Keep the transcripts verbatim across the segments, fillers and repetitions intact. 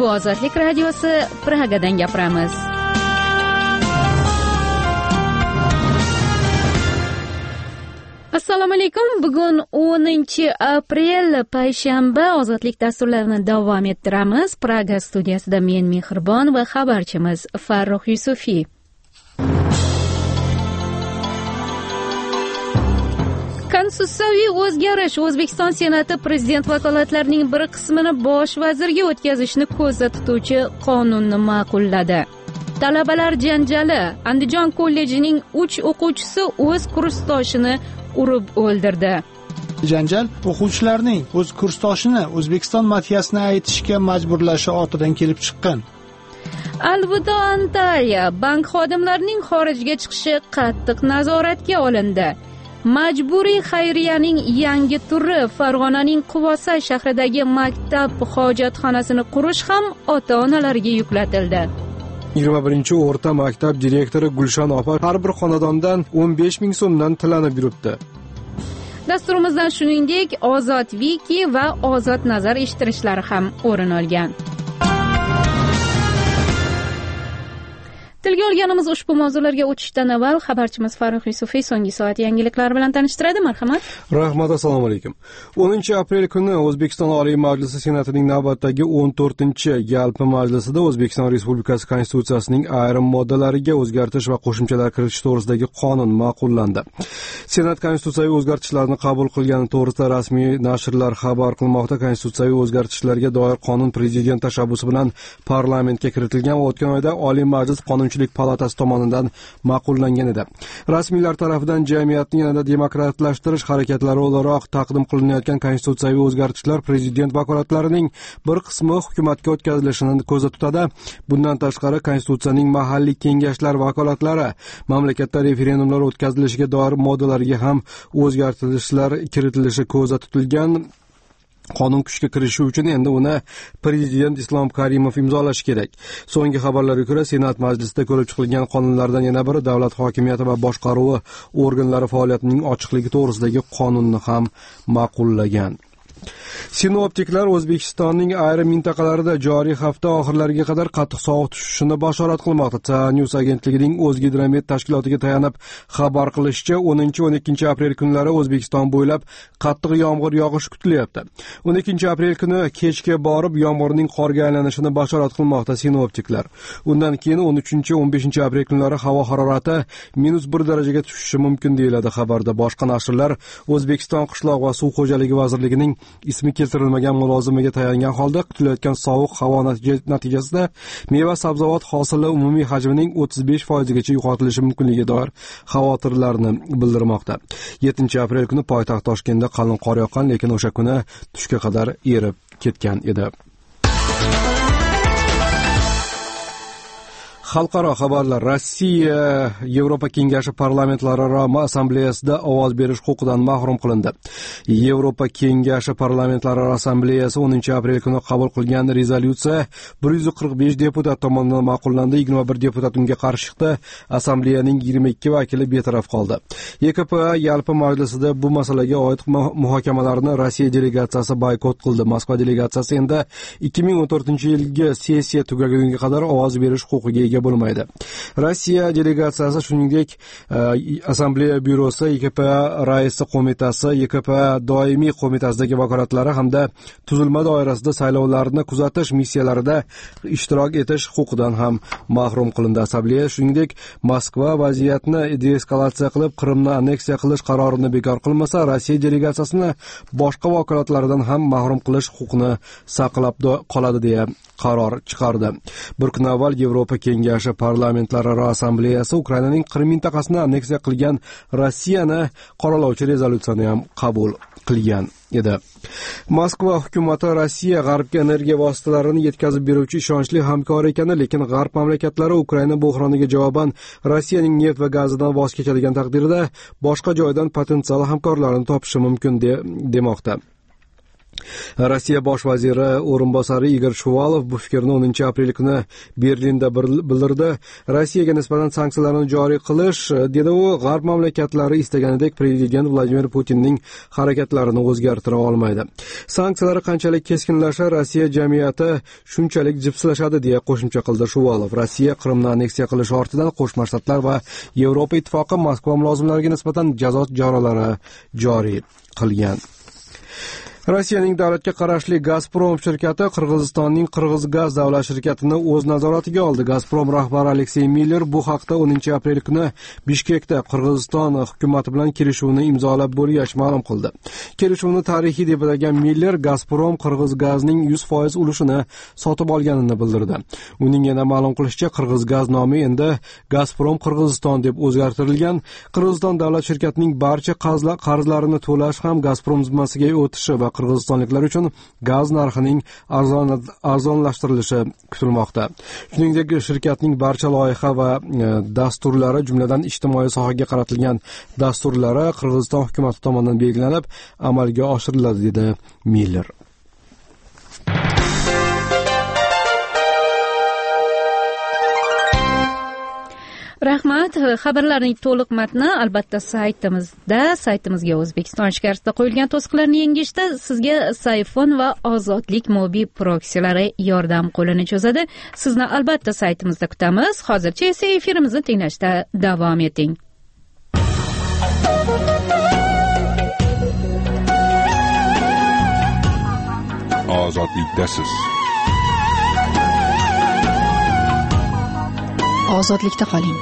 Bu Ozodlik radiosi, Pragadan gapiramiz. Assalomu alaykum. Bugun o'ninchi aprel payshanba. Ozodlik dasturlarini davom ettiramiz. Praga studiyasida men Mehribon va xabarchimiz Farruh Yusufiy. Konstitutsiyaviy o'zgarish. O'zbekiston Senati prezident vakolatlarining bir qismini bosh vazirga o'tkazishni ko'zda tutuvchi qonunni ma'qulladi. Talabalar janjali. Andijon kollejining uch o'quvchisi o'z kursdoshini urib o'ldirdi. Janjal o'quvchilarning o'z kursdoshini O'zbekiston madhiyasini aytishga majburlashi ortidan kelib chiqqan. Alvido Antaliya. Bank xodimlarining xorijga chiqishi qattiq nazoratga olindi. Majburiy xayriyaning yangi turi. Farg'onaning Quvosay shahridagi maktab hojatxonasini qurish ham ota-onalarga yuklatildi. yigirma birinchi o'rta maktab direktori Gulshon opa har bir xonadondan o'n besh ming so'mdan tilanib yuribdi. Dasturimizdan shuningdek Ozod Wiki va Ozod Nazar eshittirishlari ham o'rin olgan. Tilga olganimiz ushbu mavzularga o'tishdan avval xabarchimiz Farruh Yusufiy so'nggi soat yangiliklari bilan tanishtiradi. Marhamat. Rahmat, assalomu alaykum. o'ninchi aprel kuni O'zbekiston Oliy Majlisi Senatining navbatdagi o'n to'rtinchi yalpi majlisida O'zbekiston Respublikasi Konstitutsiyasining ayrim moddalariga o'zgartirish va qo'shimchalar kiritish to'g'risidagi qonun ma'qullandi. Senat konstitutsiyaviy o'zgartirishlarni qabul qilgani to'g'risida rasmiy nashrlar xabar qilmoqda. Konstitutsiyaviy o'zgartirishlarga doir qonun prezident tashabbusi bilan parlamentga kiritilgan va o'tgan oyda Oliy Majlis qonun palatasi tomonidan ma'qullangan edi. Rasmiylar tomonidan jamiyatni yanada demokratlashtirish harakatlari o'laroq taqdim qilinayotgan konstitutsiyaviy o'zgartirishlar prezident vakolatlarining bir qismi hukumatga o'tkazilishini ko'zda tutadi. Bundan tashqari konstitutsiyaning mahalliy kengashlar vakolatlari mamlakatda referendumlar o'tkazilishiga doir moddalariga ham o'zgartirishlar kiritilishi ko'zda tutilgan. Qonun kuchga kirishi uchun endi uni prezident Islom Karimov imzolashi kerak. So'nggi xabarlarga ko'ra, Senat majlisida ko'rib chiqilgan qonunlardan yana biri davlat hokimiyati va boshqaruvi organlari faoliyatining ochiqligi to'g'risidagi qonunni ham ma'qullagan. Sinoptiklar O'zbekistonning ayrim mintaqalarida joriy hafta oxirlariga qadar qattiq sovuq tushishini bashorat qilmoqda. TANews agentligining O'zgidromet tashkilotiga tayanib xabar qilishicha, o'ninchi o'n ikkinchi aprel kunlari O'zbekiston bo'ylab qattiq yomg'ir yog'ishi kutilyapti. o'n ikkinchi aprel kuni kechga borib yomg'irning qorga aylanishini bashorat qilmoqda sinoptiklar. Undan keyin o'n uchinchi o'n beshinchi aprel kunlari havo harorati minus bir darajaga tushishi mumkin deyiladi xabarda. Boshqa nashrlar O'zbekiston qishloq va suv xo'jaligi vazirligining ismi keltirilmagan mulozimiga tayangan holda kutilayotgan sovuq havo natijasida meva sabzavot hosili umumiy hajmining o'ttiz besh foizigacha yo'qotilishi mumkinligiga doir xavotirlarni bildirmoqda. yettinchi aprel kuni poytaxt Toshkentda qalin qor yoqqan, lekin o'sha kuni tushga qadar erib ketgan edi. Xalqaro xabarlar. Rossiya Yevropa Kengashi parlamentlararo assambleyasida ovoz berish huquqidan mahrum qilindi. Yevropa Kengashi parlamentlararo assambleyasi o'ninchi aprel kuni qabul qilgan rezolyutsiya bir yuz qirq besh deputat tomonidan ma'qullandi. yigirma bir deputat unga qarshi chiqdi. Assambleyaning yigirma ikki vakili betaraf qoldi. Y K P yalpi majlisida bu masalaga oid muhokamalarni Rossiya delegatsiyasi boykot qildi. Moskva delegatsiyasi endi ikki ming o'n to'rtinchi yilgi sessiya tugagunga qadar ovoz berish huquqiga ega bo'lmaydi. Rossiya delegatsiyasi shuningdek Assambleya byurosi, Y K P raisi qo'mitasi, Y K P doimiy qo'mitasidagi vakolatlari hamda tuzilma doirasida saylovlarni kuzatish missiyalarida ishtirok etish huquqidan ham mahrum qilindi. Assambleya shuningdek Moskva vaziyatni deeskalatsiya qilib Qrimni anneksiya qilish qarorini bekor qilmasa, Rossiya delegatsiyasini boshqa vakolatlaridan ham mahrum qilish huquqini saqlab qoladi deya qaror chiqardi. Bir kun avval Yevropa Kengashi parlamentlararo assambleyasi Ukrainaning Qrim mintaqasini anneksiya qilgan Rossiyani qoralovchi rezolyutsiyani ham qabul qilgan edi. Moskva hukumati Rossiya G'arbga energiya vositalarini yetkazib beruvchi ishonchli hamkor ekani, lekin G'arb mamlakatlari Ukraina bo'hroniga javoban Rossiyaning neft va gazidan voz kechadigan taqdirda boshqa joydan potensial hamkorlarni topishi mumkin de, demoqda. Rossiya bosh vaziri o'rinbosari Igor Shuvalov bu fikrni o'ninchi aprel kuni Berlinda bildirdi. Rossiyaga nisbatan sanksiyalarni joriy qilish, dedi u, g'arb mamlakatlari istaganidek prezident Vladimir Putinning harakatlarini o'zgartira olmaydi. Sanksiyalar qanchalik keskinlashsa, Rossiya jamiyati shunchalik jipslashadi, deya qo'shimcha qildi Shuvalov. Rossiya Qrimni anneksiya qilish ortidan Qo'shma Shtatlar va Yevropa Ittifoqi Moskva mulozimlariga nisbatan jazo choralari joriy qilgan. Rossiyaning davlatga qarashli Gazprom shirkati Qirg'izistonning Qirg'izgaz davlat shirkatini o'z nazoratiga oldi. Gazprom rahbari Aleksey Miller bu haqda o'ninchi aprel kuni Bishkekda Qirg'iziston hukumati bilan kelishuvni imzolab bo'lgach ma'lum qildi. Kelishuvni tarixiy deb atagan Miller Gazprom Qirg'izgazning yuz foiz ulushini sotib olganini bildirdi. Uning yana ma'lum qilishicha, Qirg'izgaz nomi endi Gazprom Qirg'iziston deb o'zgartirilgan. Qirg'iziston davlat shirkatining barcha qarzlarini to'lash ham Gazprom zimmasiga o'tishi va qirg'izistonliklar uchun gaz narxining arzonlashtirilishi kutilmoqda. Shuningdek, shirkatning barcha loyiha va dasturlari, jumladan ijtimoiy sohaga qaratilgan dasturlari Qirg'iziston hukumati tomonidan belgilanib, amalga oshiriladi, dedi Miller. Rahmat. Xabarlarning to'liq matni albatta saytimizda, saytimizga O'zbekiston shkarasida qo'yilgan to'siqlarni yengishda sizga Sayfon va Ozodlik mobil proksilari yordam qo'lini cho'zadi. Sizni albatta saytimizda kutamiz. Hozircha esa efirimizni tinglashda davom eting. Ozodlikdasiz. Ozodlikda qoling.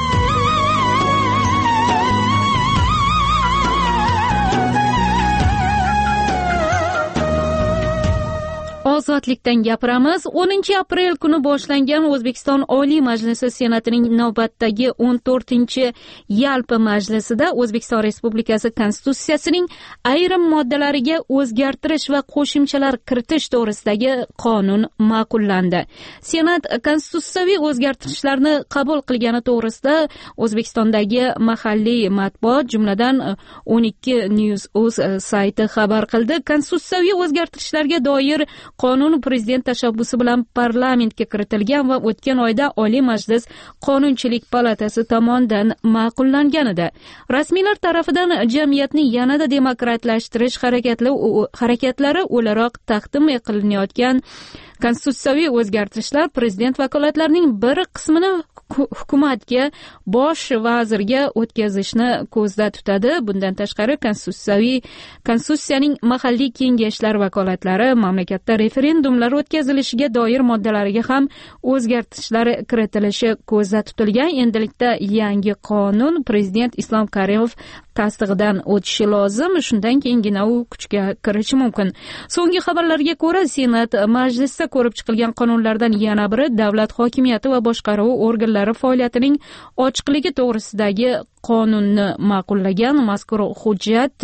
Ozodlikdan gapiramiz. o'ninchi aprel kuni boshlangan O'zbekiston Oliy Majlisi Senatining navbatdagi o'n to'rtinchi yalpi majlisida O'zbekiston Respublikasi Konstitutsiyasining ayrim moddalariga o'zgartirish va qo'shimchalar kiritish to'g'risidagi qonun ma'qullandi. Senat konstitutsiyaviy o'zgartirishlarni qabul qilgani to'g'risida O'zbekistondagi mahalliy matbuot, jumladan o'n ikki News.uz sayti xabar qildi. Konstitutsiyaviy o'zgartirishlarga doir qonun prezident tashabbusi bilan parlamentga kiritilgan va o'tgan oyda Oliy Majlis Qonunchilik palatasi tomonidan ma'qullangan edi. Rasmiylar tarafidan jamiyatni yanada demokratlashtirish harakatlari o'laroq taqdim qilinayotgan konstitutsiyaviy o'zgartirishlar prezident vakolatlarining bir qismini hukumatga, bosh vazirga o'tkazishni ko'zda tutadi. Bundan tashqari konstitutsiyaviy konstitutsiyaning mahalliy kengashlar vakolatlari, mamlakatda referendumlar o'tkazilishiga doir moddalariga ham o'zgartirishlar kiritilishi ko'zda tutilgan. Endilikda yangi qonun prezident Islom Karimov tasdig'idan o'tishi lozim. Shundan keyingina u kuchga kirishi mumkin. So'nggi xabarlarga ko'ra, Senat majlisda ko'rib chiqilgan qonunlardan yana biri davlat hokimiyati va boshqaruvi organlari faoliyatining ochiqligi to'g'risidagi qonunni ma'qullagan. Mazkur hujjat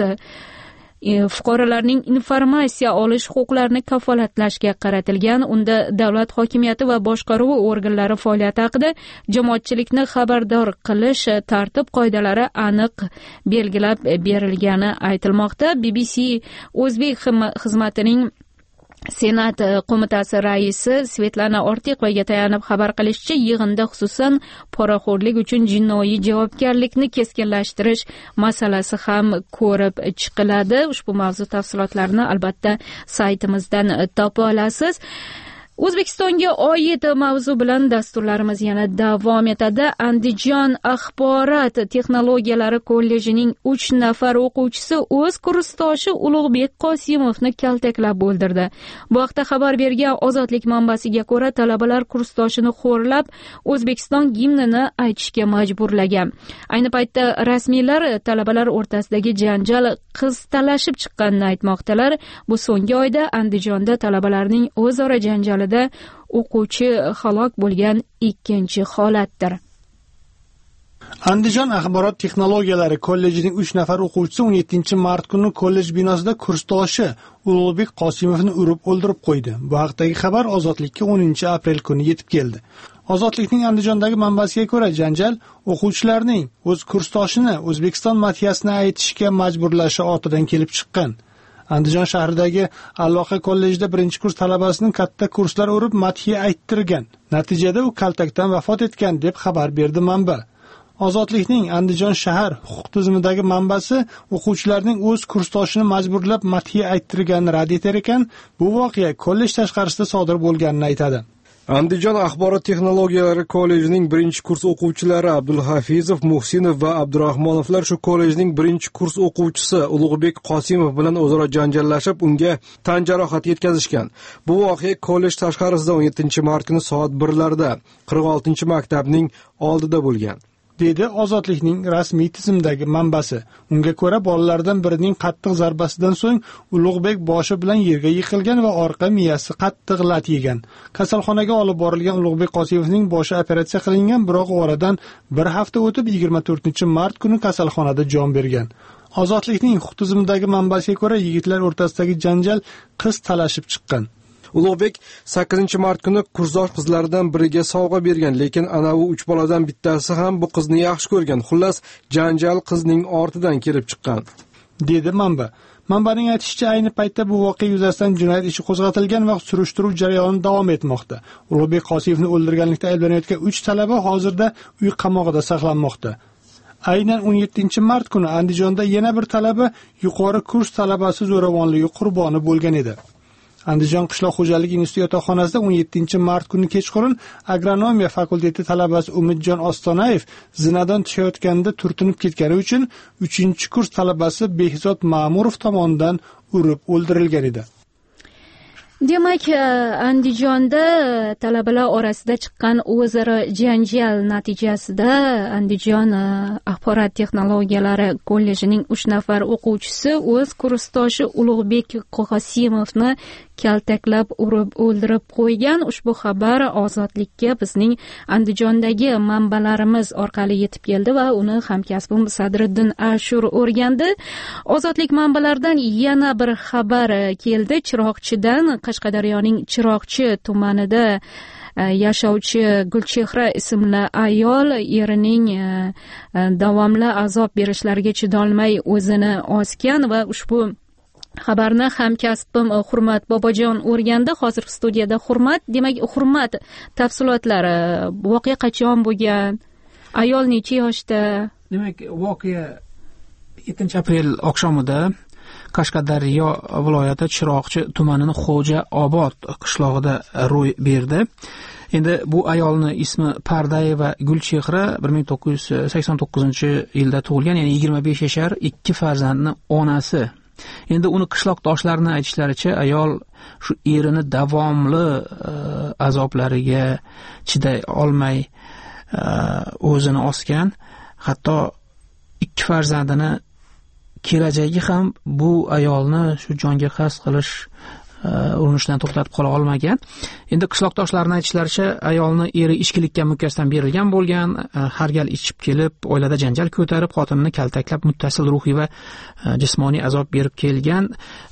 fuqarolarning informatsiya olish huquqlarini kafolatlashga qaratilgan. Unda davlat hokimiyati va boshqaruvi organlari faoliyati haqida jamoatchilikni xabardor qilish tartib-qoidalari aniq belgilab berilgani aytilmoqda. B B C O'zbek xizmatining Senat qo'mitasi raisi Svetlana Ortiqovaga tayanib xabar qilishicha, yig'inda xususan poraxo'rlik uchun jinoiy javobgarlikni keskinlashtirish masalasi ham ko'rib chiqiladi. Ushbu mavzu tafsilotlarini albatta saytimizdan topa olasiz. O'zbekistonga oid mavzu bilan dasturlarimiz yana davom etadi. Andijon axborot texnologiyalari kollejining uch nafar o'quvchisi o'z kursdoshi Ulug'bek Qosimovni kaltaklab o'ldirdi. Bu haqda xabar bergan Ozodlik manbasiga ko'ra, talabalar kursdoshini xo'rlab, O'zbekiston gimnini aytishga majburlagan. Ayni paytda rasmiylar talabalar o'rtasidagi janjal qiz talashib chiqqanini aytmoqdalar. Bu so'nggi oyda Andijonda talabalarning o'zaro janjali o'quvchi halok bo'lgan ikkinchi holatdir. Andijon axborot texnologiyalari kollejining uch nafar o'quvchisi o'n yettinchi mart kuni kollej binosida kursdoshi Ulug'bek Qosimovni urib o'ldirib qo'ydi. Bu haqdagi xabar Ozodlikka o'ninchi aprel kuni yetib keldi. Ozodlikning Andijondagi manbasiga ko'ra, janjal o'quvchilarning o'z kursdoshini O'zbekiston madhiyasini aytishga majburlashi ortidan kelib chiqqan. Andijon shahridagi Alloqa kollejida birinchi kurs talabasining katta kurslar urib madhiya ayttirgan. Natijada u kaltakdan vafot etgan deb xabar berdi manba. Ozodlikning Andijon shahar huquq tizimidagi manbasi o'quvchilarning o'z kursdoshini majburlab madhiya ayttirganini rad etar ekan, bu voqea kollej tashqarisida sodir bo'lganini aytadi. Andijon axborot texnologiyalari kollejining birinchi kurs o'quvchilari Abdulhafizov, Muhsinov va Abdurahmonovlar shu kollejning birinchi kurs o'quvchisi Ulug'bek Qosimov bilan o'zaro janjallashib, unga tan jarohati yetkazishgan. Bu voqea kollej tashqarisida o'n yettinchi mart kuni soat birlarda qirq oltinchi maktabning oldida bo'lgan, dedi Ozodlikning rasmiy tizimdagi manbasi. Unga ko'ra, bolalardan birining qattiq zarbasidan so'ng Ulug'bek boshi bilan yerga yiqilgan va orqa miyasi qattiq lat yegan. Kasalxonaga olib borilgan Ulug'bek Qosimovning boshi operatsiya qilingan, biroq oradan bir hafta o'tib yigirma to'rtinchi mart kuni kasalxonada jon bergan. Ozodlikning huquq tizimidagi manbasiga ko'ra, yigitlar o'rtasidagi janjal qiz talashib chiqqan. Ulug'bek sakkizinchi mart kuni kursdosh qizlaridan biriga sovg'a bergan, lekin ana u uch boladan bittasi ham bu qizni yaxshi ko'rgan. Xullas, janjal qizning ortidan kelib chiqqan, dedi manba. Manbaning aytishicha, ayni paytda bu voqea yuzasidan jinoyat ishi qo'zg'atilgan va surishtiruv jarayoni davom etmoqda. Ulug'bek Qosimovni o'ldirganlikda ayblanayotgan uch talaba hozirda uy qamog'ida saqlanmoqda. Aynan o'n yettinchi mart kuni Andijonda yana bir talaba yuqori kurs talabasi zo'ravonligi qurboni bo'lgan edi. Andijon qishloq xo'jaligi instituti yotoqxonasida o'n yettinchi mart kuni kechqurun agronomiya fakulteti talabasi Umidjon Ostonayev zinadan tushayotganda turtinib ketgani uchun uchinchi kurs talabasi Behzod Ma'murov tomonidan urib o'ldirilgan edi. Demak, Andijonda talabalar orasida chiqqan o'zaro janjal natijasida Andijon axborot texnologiyalari kollejining uch nafar o'quvchisi o'z kursdoshi Ulug'bek Qosimovni kaltaklab urib o'ldirib qo'ygan. Ushbu xabar Ozodlikka bizning Andijondagi manbalarimiz orqali yetib keldi va uni hamkasbim Sadriddin Ashur o'rgandi. Ozodlik manbalaridan yana bir xabar keldi. Chiroqchidan, Qashqadaryoning Chiroqchi tumanida yashovchi Gulchehra ismli ayol erining davomli azob berishlariga chidolmay o'zini osgan va ushbu xabarni hamkasbim Hurmat Bobojon o'rgandi. Hozir studiyada Hurmat. Demak, Hurmat, tafsilotlari, voqea qachon bo'lgan? Ayol necha yoshda? Demak, voqea yettinchi aprel oqshomida Qashqadaryo viloyati Chiroqchi tumanining Xo'ja Obod qishlog'ida ro'y berdi. Endi bu ayolning ismi Pardayeva Gulchehra, bir ming to'qqiz yuz sakson to'qqizinchi yilda tug'ilgan, ya'ni yigirma besh yashar, ikki farzandning onasi. Endi uni qishloqdoshlarining aytishlaricha, ayol shu erini davomli azoblariga chiday olmay o'zini osgan. Hatto ikki farzandini kelajagi ham bu ayolni shu jonga qasd qilish urinishdan to'xtatib qola olmagan. Endi qishloqdoshlarining aytishlaricha, ayolni eri ichkilikka mukkasidan berilgan bo'lgan, har gal ichib kelib, oilada janjal ko'tarib, xotinini kaltaklab, muttasil ruhiy va jismoniy azob berib kelgan.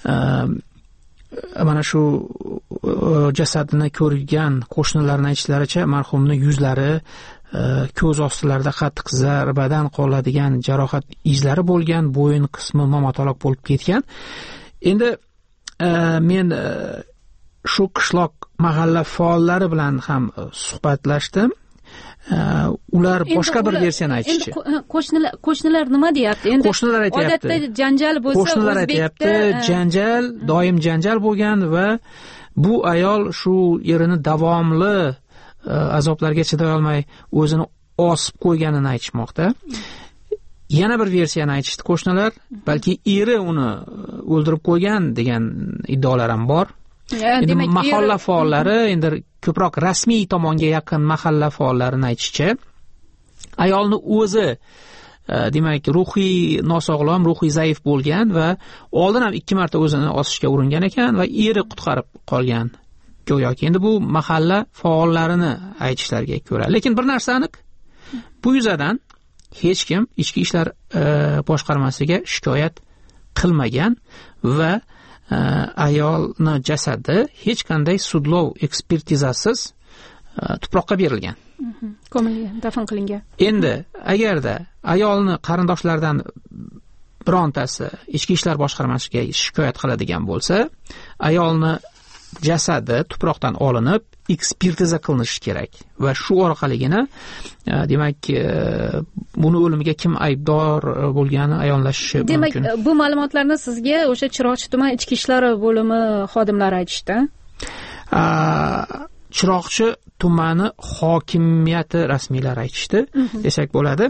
Mana shu jasadini ko'rgan qo'shnilarning aytishlaricha, marhumning yuzlari, ko'z ostilarida qattiq zarbadan qoladigan jarohat izlari bo'lgan, bo'yin qismi momataloq bo'lib ketgan. Endi men shu qishloq mahalla faollari bilan ham suhbatlashdim. Ular boshqa bir versiyani aytishdi. Qo'shnilar qo'shnilar nima deyapti? Endi qo'shnilar aytayapti. Odatda janjal bo'lsa, qo'shnilar aytayapti, janjal, doim janjal bo'lgan va bu ayol shu erini davomli azoblarga chiday olmay o'zini osib qo'yganini aytishmoqda. Yana bir versiyani aytishdi qo'shnilar, balki eri uni o'ldirib qo'ygan degan iddaolar ham bor. Endi mahalla faollari, endi ko'proq rasmiy tomonga yaqin mahalla faollarining aytishicha, ayolni o'zi demak ruhiy nosog'lom, ruhiy zaif bo'lgan va oldin ham ikki marta o'zini osishga uringan ekan va eri qutqarib qolgan. Go'yoki endi bu mahalla faollarini aytishlariga ko'ra. Lekin bir narsa aniq, bu yuzadan hech kim ichki ishlar boshqarmasiga shikoyat qilmagan va ayolni jasadi hech qanday sudlov ekspertizasiz tuproqqa berilgan. Ko'milgan, dafn qilingan. Endi agarda ayolni qarindoshlaridan birontasi ichki ishlar boshqarmasiga shikoyat qiladigan bo'lsa, ayolni jasadi tuproqdan olinib ekspertiza qilinishi kerak va shu orqaligina demak buni o'limiga kim aybdor bo'lgani ayonlashishi demak, mumkin. Demak, bu ma'lumotlarni sizga o'sha Chiroqchi tuman ichki ishlar bo'limi xodimlari aytishdi. Chiroqchi tumani hokimiyati rasmiylari aytishdi, desak bo'ladi.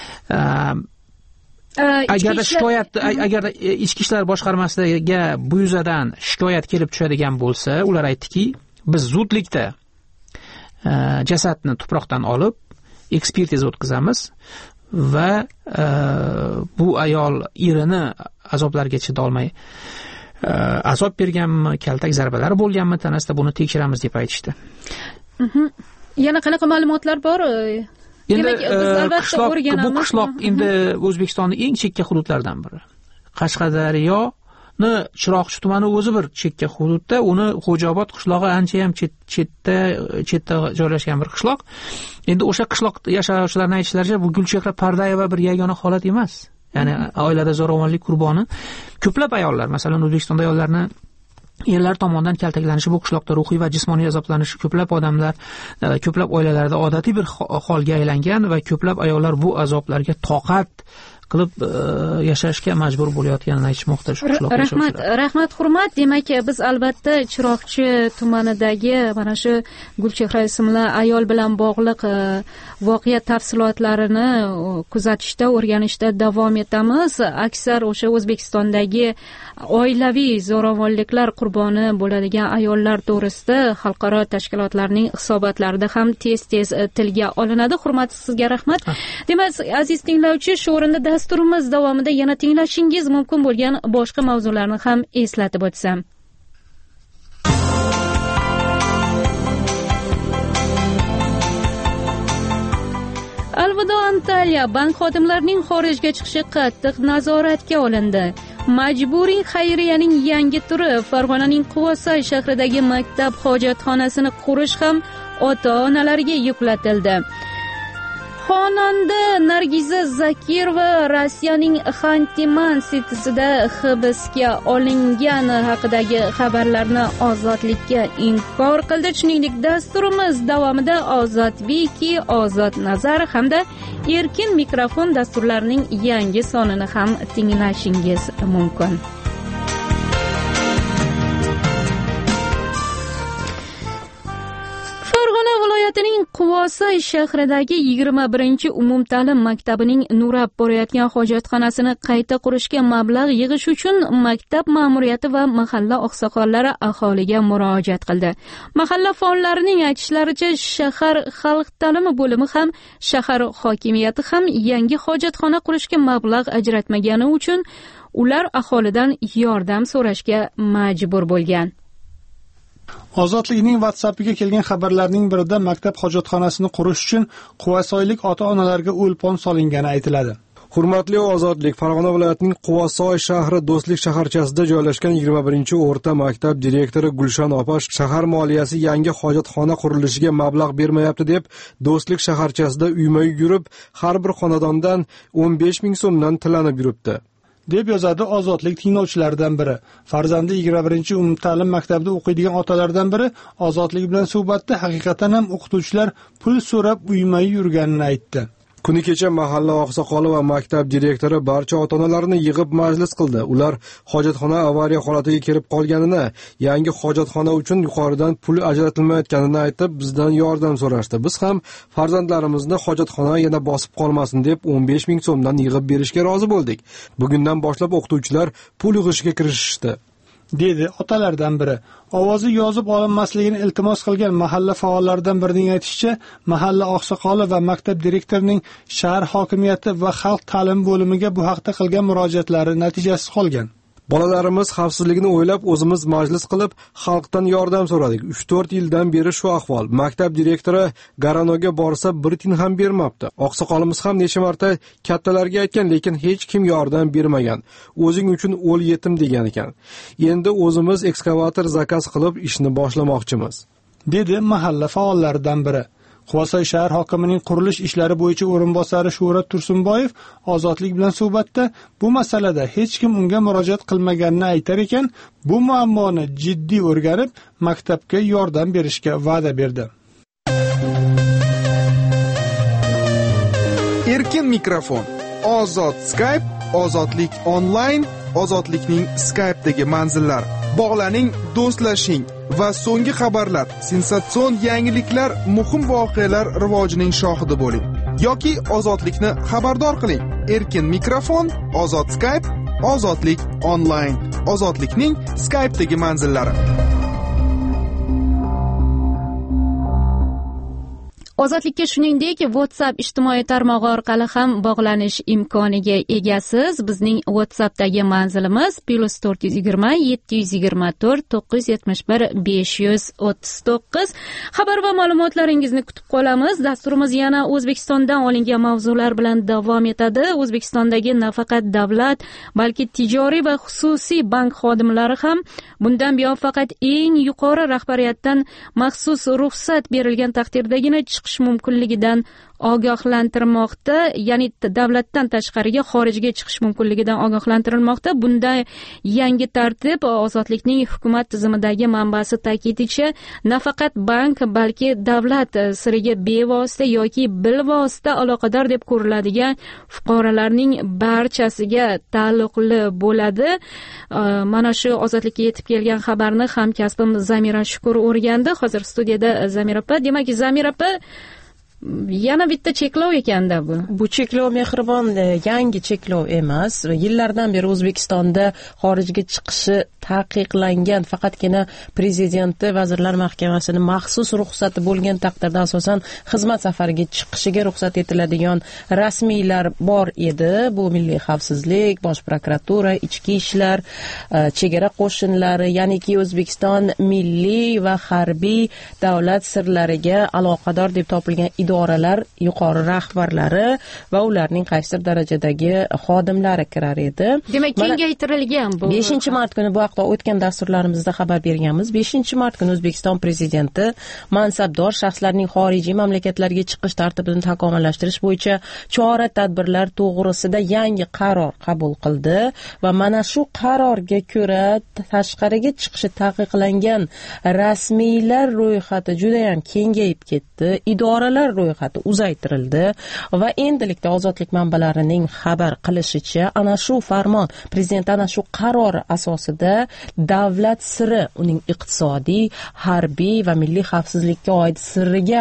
Agarda shikoyat agarda ichki ishlar boshqarmasiga bu yuzadan shikoyat kelib tushadigan bo'lsa, ular aytdiki, biz zudlikda jasadni tuproqdan olib ekspertiza o'tkazamiz va bu ayol erini azoblarga chiday olmay azob berganmi, kaltak zarbalari bo'lganmi tanasida buni tekshiramiz deb aytishdi. Yana qanaqa ma'lumotlar bor? Endi qishloq, bu qishloq endi O'zbekistonning eng chekka hududlaridan biri. Qashqadaryoni Chiroqchi tumani o'zi bir chekka hududda, uni Xo'jaobod qishlog'i ancha ham chetda chetda joylashgan bir qishloq. Endi o'sha qishloq yashovchilarning aytishlaricha, bu Gulchehra Pardayeva bir yagona holat emas. Ya'ni oilada zo'ravonlik qurboni ko'plab ayollar, masalan, O'zbekistonda ayollarni erlar tomonidan kaltaklanishi, bu qishloqda ruhiy va jismoniy azoblanishi ko'plab odamlar, ko'plab oilalarda odatiy bir holga aylangan va ko'plab ayollar bu azoblarga toqat qilib yashashga majbur bo'layotganini aytishmoqda shu qishloqda. Rahmat, rahmat, hurmat. Demak, biz albatta Chiroqchi tumanidagi mana shu Gulchehra ismli ayol bilan bog'liq voqea tafsilotlarini kuzatishda, o'rganishda davom etamiz. Aksar o'sha O'zbekistondagi oilaviy zo'ravonliklar qurboni bo'ladigan ayollar to'g'risida xalqaro tashkilotlarning hisobotlarida ham tez-tez tilga olinadi. Hurmatli sizga rahmat. Demak, aziz tinglovchi, shu o'rinda dasturimiz davomida yana tinglashingiz mumkin bo'lgan boshqa mavzularni ham eslatib o'tsam. Alvido Antalya, bank xodimlarining xorijga chiqishi qattiq nazoratga olindi. Majburiy xayriyaning yangi turi Farg'onaning Quvasoy shahridagi maktab hojatxonasini qurish ham ota-onalarga yuklatildi. Xonanda Nargiza Zakirova Rossiyaning Xantiman sitisida hibsga olingani haqidagi xabarlarni ozodlikka inkor qildi. Shuningdek, dasturimiz davomida Ozod Viki, Ozod Nazar hamda Erkin mikrofon dasturlarining yangi sonini ham tinglashingiz mumkin. Viloyatining Quvasoy shahridagi yigirma birinchi umumta'lim maktabining nurab borayotgan hojatxonasini qayta qurishga mablag' yig'ish uchun maktab ma'muriyati va mahalla oqsoqollari aholiga murojaat qildi. Mahalla faollarining aytishlaricha, shahar xalq ta'limi bo'limi ham shahar hokimiyati ham yangi hojatxona qurishga mablag' ajratmagani uchun ular aholidan yordam so'rashga majbur bo'lgan. Ozodlikning WhatsAppiga kelgan xabarlarning birida maktab hojatxonasini qurish uchun quvasoylik ota-onalarga o'lpon solingani aytiladi. Hurmatli Ozodlik, Farg'ona viloyatining Quvasoy shahri Do'stlik shaharchasida joylashgan yigirma birinchi o'rta maktab direktori Gulshan opa shahar moliyasi yangi hojatxona qurilishiga mablag' bermayapti deb Do'stlik shaharchasida uyma-uy yurib, har bir xonadondan o'n besh ming so'mdan tilanib yuribdi, deb yozadi Ozodlik tinglovchilaridan biri. Farzandi yigirma birinchi umumta'lim maktabida o'qiydigan otalardan biri Ozodlik bilan suhbatda haqiqatan ham o'qituvchilar pul so'rab uyma-uy yurganini aytdi. Kuni kecha mahalla oqsoqoli va maktab direktori barcha ota-onalarni yig'ib majlis qildi. Ular hojatxona avariya holatiga kirib qolganini, yangi hojatxona uchun yuqoridan pul ajratilmayotganini aytib, bizdan yordam so'rashdi. Biz ham farzandlarimizni hojatxona yana bosib qolmasin deb o'n besh ming so'mdan yig'ib berishga rozi bo'ldik. Bugundan boshlab o'qituvchilar pul yig'ishga kirishishdi, dedi otalardan biri. Ovozi yozib olinmasligini iltimos qilgan mahalla faollaridan birining aytishicha, mahalla oqsoqoli va maktab direktorining shahar hokimiyati va xalq ta'lim bo'limiga bu haqda qilgan murojaatlari natijasiz qolgan. Bolalarimiz xavfsizligini o'ylab o'zimiz majlis qilib, xalqdan yordam so'radik. uch to'rt yildan beri shu ahvol. Maktab direktori Garanoga borsa bir tin ham bermabdi. Oqsoqolimiz ham necha marta kattalarga aytgan, lekin hech kim yordam bermagan. O'zing uchun o'l yetim degan ekan. Endi o'zimiz ekskavator zakaz qilib ishni boshlamoqchimiz, dedi mahalla faollaridan biri. Quvasoy shahar hokimining qurilish ishlari bo'yicha o'rinbosari Shuhrat Tursunboyev Ozodlik bilan suhbatda bu masalada hech kim unga murojaat qilmaganini aytar ekan, bu muammoni jiddiy o'rganib, maktabga yordam berishga va'da berdi. Erkin mikrofon, Ozod Skype, Ozodlik onlayn, Ozodlikning Skype'dagi manzillari. Bog'laning, do'stlashing va so'nggi xabarlar, sensatsion yangiliklar, muhim voqealar rivojining shohidi bo'ling. Yoki Ozodlikni xabardor qiling. Erkin mikrofon, Ozod Skype, Ozodlik onlayn, Ozodlikning Skype'dagi manzillari. Ozodlikka shuningdek WhatsApp ijtimoiy tarmog'i orqali ham bog'lanish imkoniga egasiz. Bizning WhatsAppdagi manzilimiz plus to'rt yuz yigirma yetti yuz yigirma to'rt to'qqiz yuz yetmish bir besh yuz o'ttiz to'qqiz. Xabar va ma'lumotlaringizni kutib qolamiz. Dasturimiz yana O'zbekistondan olingan mavzular bilan davom etadi. O'zbekistondagi nafaqat davlat, balki tijoriy va xususiy bank xodimlari ham bundan buyon faqat eng yuqori rahbariyatdan maxsus ruxsat berilgan taqdirdagina chiqish mumkinligidan ogohlantirmoqda, ya'ni davlatdan tashqariga xorijga chiqish mumkinligidan ogohlantirilmoqda. Bunday yangi tartib Ozodlikning hukumat tizimidagi manbasi ta'kidincha nafaqat bank, balki davlat siriga bevosita yoki bilvosita aloqador deb ko'riladigan fuqarolarning barchasiga taalluqli bo'ladi. Mana shu Ozodlikka yetib kelgan xabarni hamkasbim Zamira Shukur o'rgandi. Hozir studiyada Zamira opa. Demak, Zamira opa, yana bitta cheklov ekanda bu. Bu cheklov mehribon yangi cheklov emas. Yillardan beri O'zbekistonda xorijga chiqishi taqiqlangan, faqatgina prezidenti Vazirlar Mahkamasining maxsus ruxsati bo'lgan taqdirda asosan xizmat safariga chiqishiga ruxsat etiladigan rasmiylar bor edi. Bu Milliy xavfsizlik, Bosh prokuratura, Ichki ishlar, chegara qo'shinlari, ya'niki O'zbekiston milliy va harbiy davlat sirlariga aloqador deb topilgan idoralar yuqori rahbarlari va ularning qaysidir darajadagi xodimlari kirar edi. Demak, kengaytirilgan bu. beshinchi mart kuni bu haqda o'tgan dasturlarimizda xabar berganmiz. beshinchi mart kuni O'zbekiston prezidenti mansabdor shaxslarning xorijiy mamlakatlarga chiqish tartibini takomillashtirish bo'yicha chora-tadbirlar to'g'risida yangi qaror qabul qildi va mana shu qarorga ko'ra tashqariga chiqishi taqiqlangan rasmiylar ro'yxati juda ham kengayib ketdi. Idoralar ro'yxati uzaytirildi va endilikda Ozodlik manbalarining xabar qilishicha ana shu farmon, prezident ana shu qaror asosida davlat siri, uning iqtisodiy, harbiy va milliy xavfsizlikka oid sirriga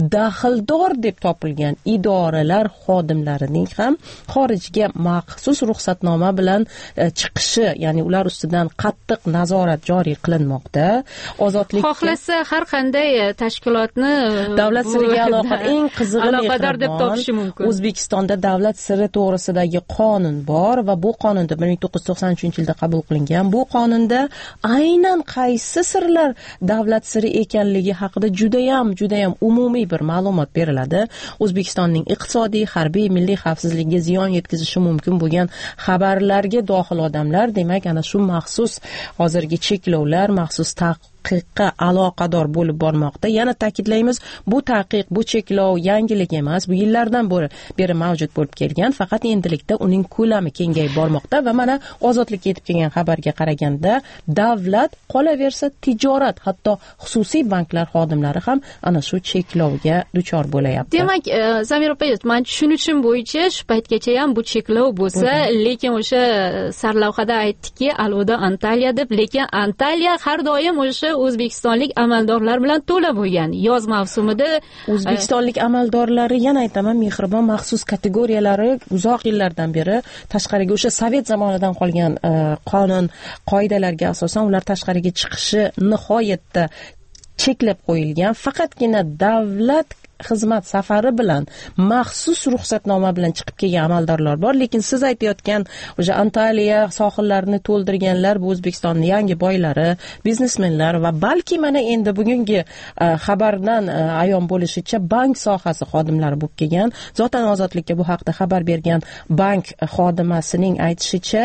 daxldor deb topilgan idoralar xodimlarining ham xorijga maxsus ruxsatnoma bilan chiqishi, ya'ni ular ustidan qattiq nazorat joriy qilinmoqda. Ozodlik xohlasa har qanday tashkilotni davlat siriga aloqa eng qizig'i aloqador deb topishi mumkin. O'zbekistonda davlat siri to'g'risidagi qonun bor va bu qonunda bir ming to'qqiz yuz to'qson uchinchi yilda qabul qilingan. Bu qonunda aynan qaysi sirlar davlat siri ekanligi haqida juda ham juda ham umumiy bir ma'lumot beriladi. O'zbekistonning iqtisodiy, harbiy, milliy xavfsizligiga ziyon yetkazishi mumkin bo'lgan xabarlarga dohil odamlar, demak, ana shu maxsus hozirgi cheklovlar, maxsus taqiqqa aloqador bo'lib bormoqda. Yana ta'kidlaymiz, bu taqiq, bu cheklov yangilik emas, bu yillardan beri mavjud bo'lib kelgan, faqat endilikda uning ko'lami kengayib bormoqda va mana Ozodlikka yetib kelgan xabarga qaraganda davlat, qolaversa tijorat, hatto xususiy banklar xodimlari ham ana shu cheklovga duchor bo'layapti. Demak, Zamir opa, men tushunishim bo'yicha shu paytgacha ham bu cheklov bo'lsa, lekin o'sha sarlavhada aytdiki, Aluda Antaliya deb, lekin Antaliya har doim o'sha o'zbekistonlik amaldorlar bilan to'la bo'lgan. Yoz mavsumida o'zbekistonlik amaldorlari, yana aytaman, mehribon maxsus kategoriyalari uzoq yillardan beri tashqariga, o'sha sovet zamonidan qolgan qonun qoidalarga asosan ular tashqariga chiqishi nihoyatda cheklab qo'yilgan. Faqatgina davlat xizmat safari bilan maxsus ruxsatnoma bilan chiqib kelgan amaldorlar bor, lekin siz aytayotgan o'sha Antaliya sohillarini to'ldirganlar bu O'zbekistonning yangi boylari, biznesmenlar va balki mana endi bugungi xabardan ayon bo'lishicha bank sohasi xodimlari bo'lib kelgan. Zotan Ozodlikka bu haqda xabar bergan bank xodimasining aytishicha,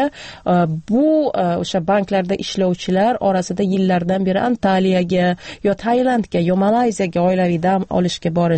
bu o'sha banklarda ishlovchilar orasida yillardan beri Antaliyaga yo Tailandga yo Malayziyaga oilaviy dam olishga borish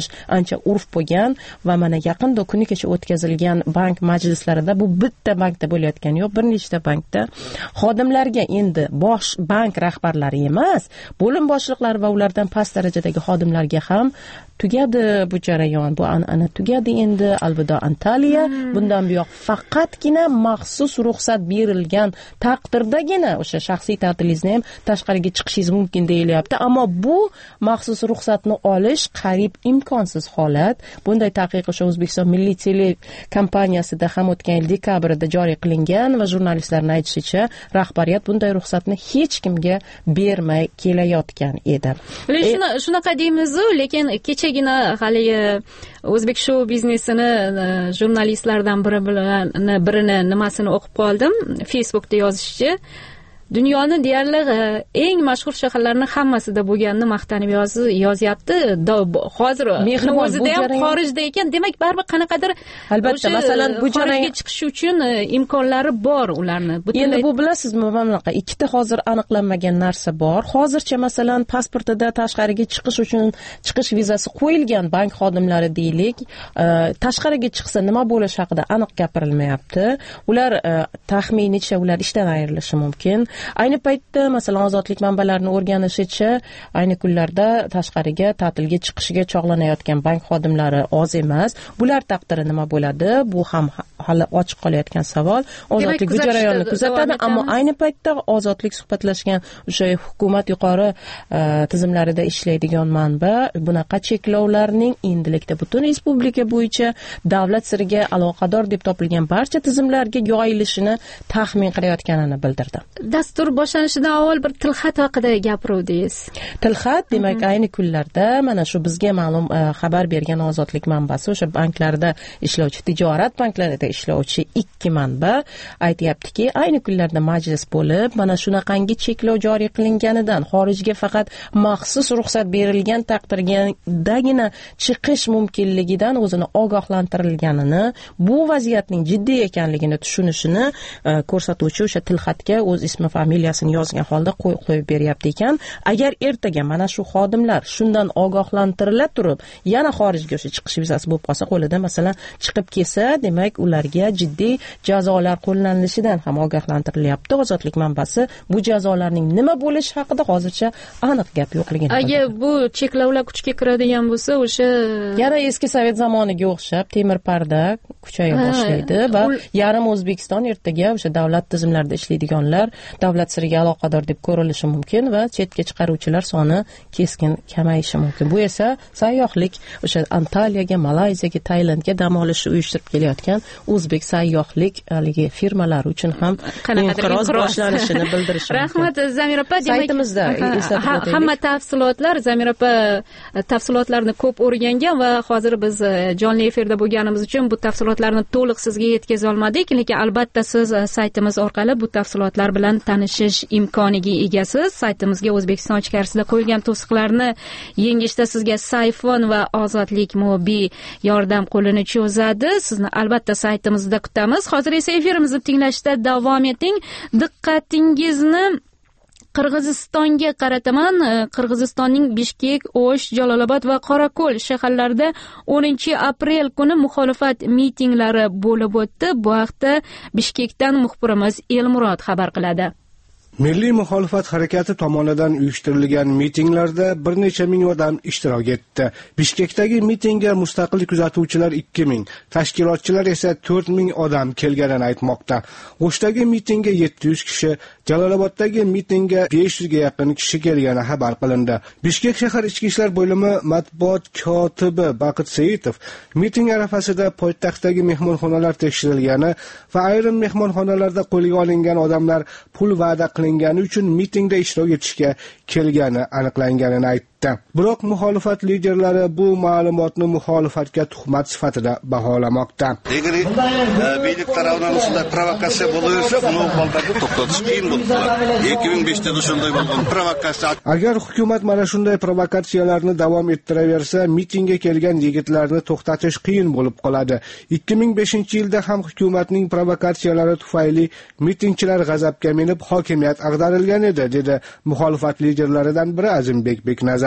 ancha urf bo'lgan va mana yaqinda kuni kecha o'tkazilgan bank majlislarida bu bitta bankda bo'layotgani yo'q, bir nechta bankda xodimlarga endi bosh bank rahbarlari emas, bo'lim boshliqlari va ulardan past darajadagi xodimlarga ham tugadi bu jarayon, bu an'ana tugadi endi, alvido Antaliya. Hmm. Bundan buyoq faqatgina maxsus ruxsat berilgan taqdirdagina o'sha shaxsiy ta'tilingizni ham tashqariga chiqishingiz mumkin deyilyapti, ammo bu maxsus ruxsatni olish qariyb imkonsiz holat. Bunday taqiq o'sha O'zbekiston Milliy telekompaniyasida ham o'tgan yil dekabrda joriy qilingan va jurnalistlarning aytishicha, rahbariyat bunday ruxsatni hech kimga bermay kelayotgan edi. Lekin e, shunaqa deymiz-ku, lekin kechagina haligi O'zbek shou biznesini jurnalistlardan biri bilan birini nimasini o'qib qoldim. Facebookda yozishchi, dunyoni deyarli eng mashhur shaharlarni hammasida bo'lganini maqtanib yozyapti. Hozir o'zida ham xorijda ekan, demak baribir qanaqadir albatta masalan bu xorijga chiqish uchun imkonlari bor ularni. Endi bu bilasizmi, mamlaqa ikkita hozir aniqlanmagan narsa bor. Hozircha masalan pasportida tashqariga chiqish uchun chiqish vizasi qo'yilgan bank xodimlari deylik, tashqariga chiqsa nima bo'lishi haqida aniq gapirilmayapti. Ular taxminicha ular ishdan ayrilishi mumkin. Ayni paytda masalan ozodlik manbalarini o'rganishicha, ayni kunlarda tashqariga ta'tilga chiqishiga chog'lanayotgan bank xodimlari oz emas. Bular taqdiri nima bo'ladi? Bu ham hali ochiq qolayotgan savol. Ozodlik bu jarayonni kuzatadi, ammo ayni paytda ozodlik suhbatlashgan o'sha hukumat yuqori tizimlarida ishlaydigan manba bunaqa cheklovlarning endilikda butun respublika bo'yicha davlat siriga aloqador deb topilgan barcha tizimlarga yoyilishini taxmin qilayotganini bildirdi. Dastur boshlanishidan avval bir tilxat haqida gapiruvdingiz. Tilxat demak ayni kunlarda mana shu bizga ma'lum xabar bergan ozodlik manbasi o'sha banklarda ishlovchi, tijorat banklarida ishlovchi ikki manba aytayaptiki, ayni kunlarda majlis bo'lib, mana shunaqangi cheklov joriy qilinganidan, xorijga faqat maxsus ruxsat berilgan taqdirdagina chiqish mumkinligidan o'zini ogohlantirilganini, bu vaziyatning jiddiy ekanligini tushunishini ko'rsatuvchi o'sha tilxatga o'z ismi familiyasini yozgan holda qo'yib beryapti ekan. Agar ertaga mana shu xodimlar shundan ogohlantirila turib, yana xorijga o'sha chiqish vizasi bo'lib qolsa, qo'lida masalan chiqib kelsa, demak ularga jiddiy jazolar qo'llanilishidan ham ogohlantirilyapti. Ozodlik manbasi bu jazolarning nima bo'lishi haqida hozircha aniq gap yo'qligini. Agar bu cheklovlar kuchga kiradigan bo'lsa, o'sha yana eski sovet zamoniga o'xshab temir parda kuchaya boshlaydi va yarim O'zbekiston ertaga o'sha davlat tizimlarida ishlaydiganlar davlat siriga aloqador deb ko'rilishi mumkin va chetga chiqaruvchilar soni keskin kamayishi mumkin. Bu esa sayyohlik, o'sha Antaliyaga, Malayziyaga, Tailandga dam olishni uyushtirib kelayotgan o'zbek sayyohlik haligi firmalari uchun ham inqiroz boshlanishini bildirishi mumkin. Rahmat Zamira opa, demak saytimizda hamma tafsilotlar, Zamira opa tafsilotlarni ko'p o'rgangan va hozir biz jonli efirda bo'lganimiz uchun bu tafsilotlarni to'liq sizga yetkaza olmadik, lekin albatta siz saytimiz orqali bu tafsilotlar bilan tanishish imkoniga egasiz. Saytimizga O'zbekiston ichkarisida qo'yilgan to'siqlarni yengishda sizga Sayfon va Ozodlik mobil yordam qo'lini cho'zadi. Sizni albatta saytimizda kutamiz. Hozir esa efirimizni tinglashda davom eting. Diqqatingizni Qirg'izistonga qarataman. Qirg'izistonning Bishkek, O'sh, Jalolobod va Qorako'l shaharlarida o'ninchi aprel kuni muxolifat mitinglari bo'lib o'tdi. Bu haqda Bishkekdan muxbirimiz Elmurod xabar qiladi. Milliy muxolifat harakati tomonidan uyushtirilgan mitinglarda bir necha ming odam ishtirok etdi. Bishkekdagi mitingga mustaqil kuzatuvchilar ikki ming, tashkilotchilar esa to'rt ming odam kelganini aytmoqda. O'shdagi mitingga yetti yuz kishi, Jaloloboddagi mitingga besh yuzga yaqin kishi kelgani xabar qilindi. Bishkek shahar ichki ishlar bo'limi matbuot kotibi Baqit Saitov miting arafasida poytaxtdagi mehmonxonalar tekshirilgani va ayrim mehmonxonalarda qo'lga olingan odamlar pul va'da qilingani uchun mitingda ishtirok etishga kelgani aniqlanganini aytdi. Biroq muxolifat liderlari bu ma'lumotni muxolifatga tuhmat sifatida baholamoqda. Agar beylik tomonidan shunday provokatsiya bo'laversa, buni baldarga to'xtatish qiyin bo'ladi. ikki ming beshda shunday bo'lgan provokatsiya. Agar hukumat mana shunday provokatsiyalarni davom ettiraversa, mitingga kelgan yigitlarni to'xtatish qiyin bo'lib qoladi. ikki ming beshinchi yilda ham hukumatning provokatsiyalari tufayli mitingchilar g'azabga minib hokimiyat ag'darilgan edi, dedi muxolifat liderlaridan biri Azimbek Beknazar.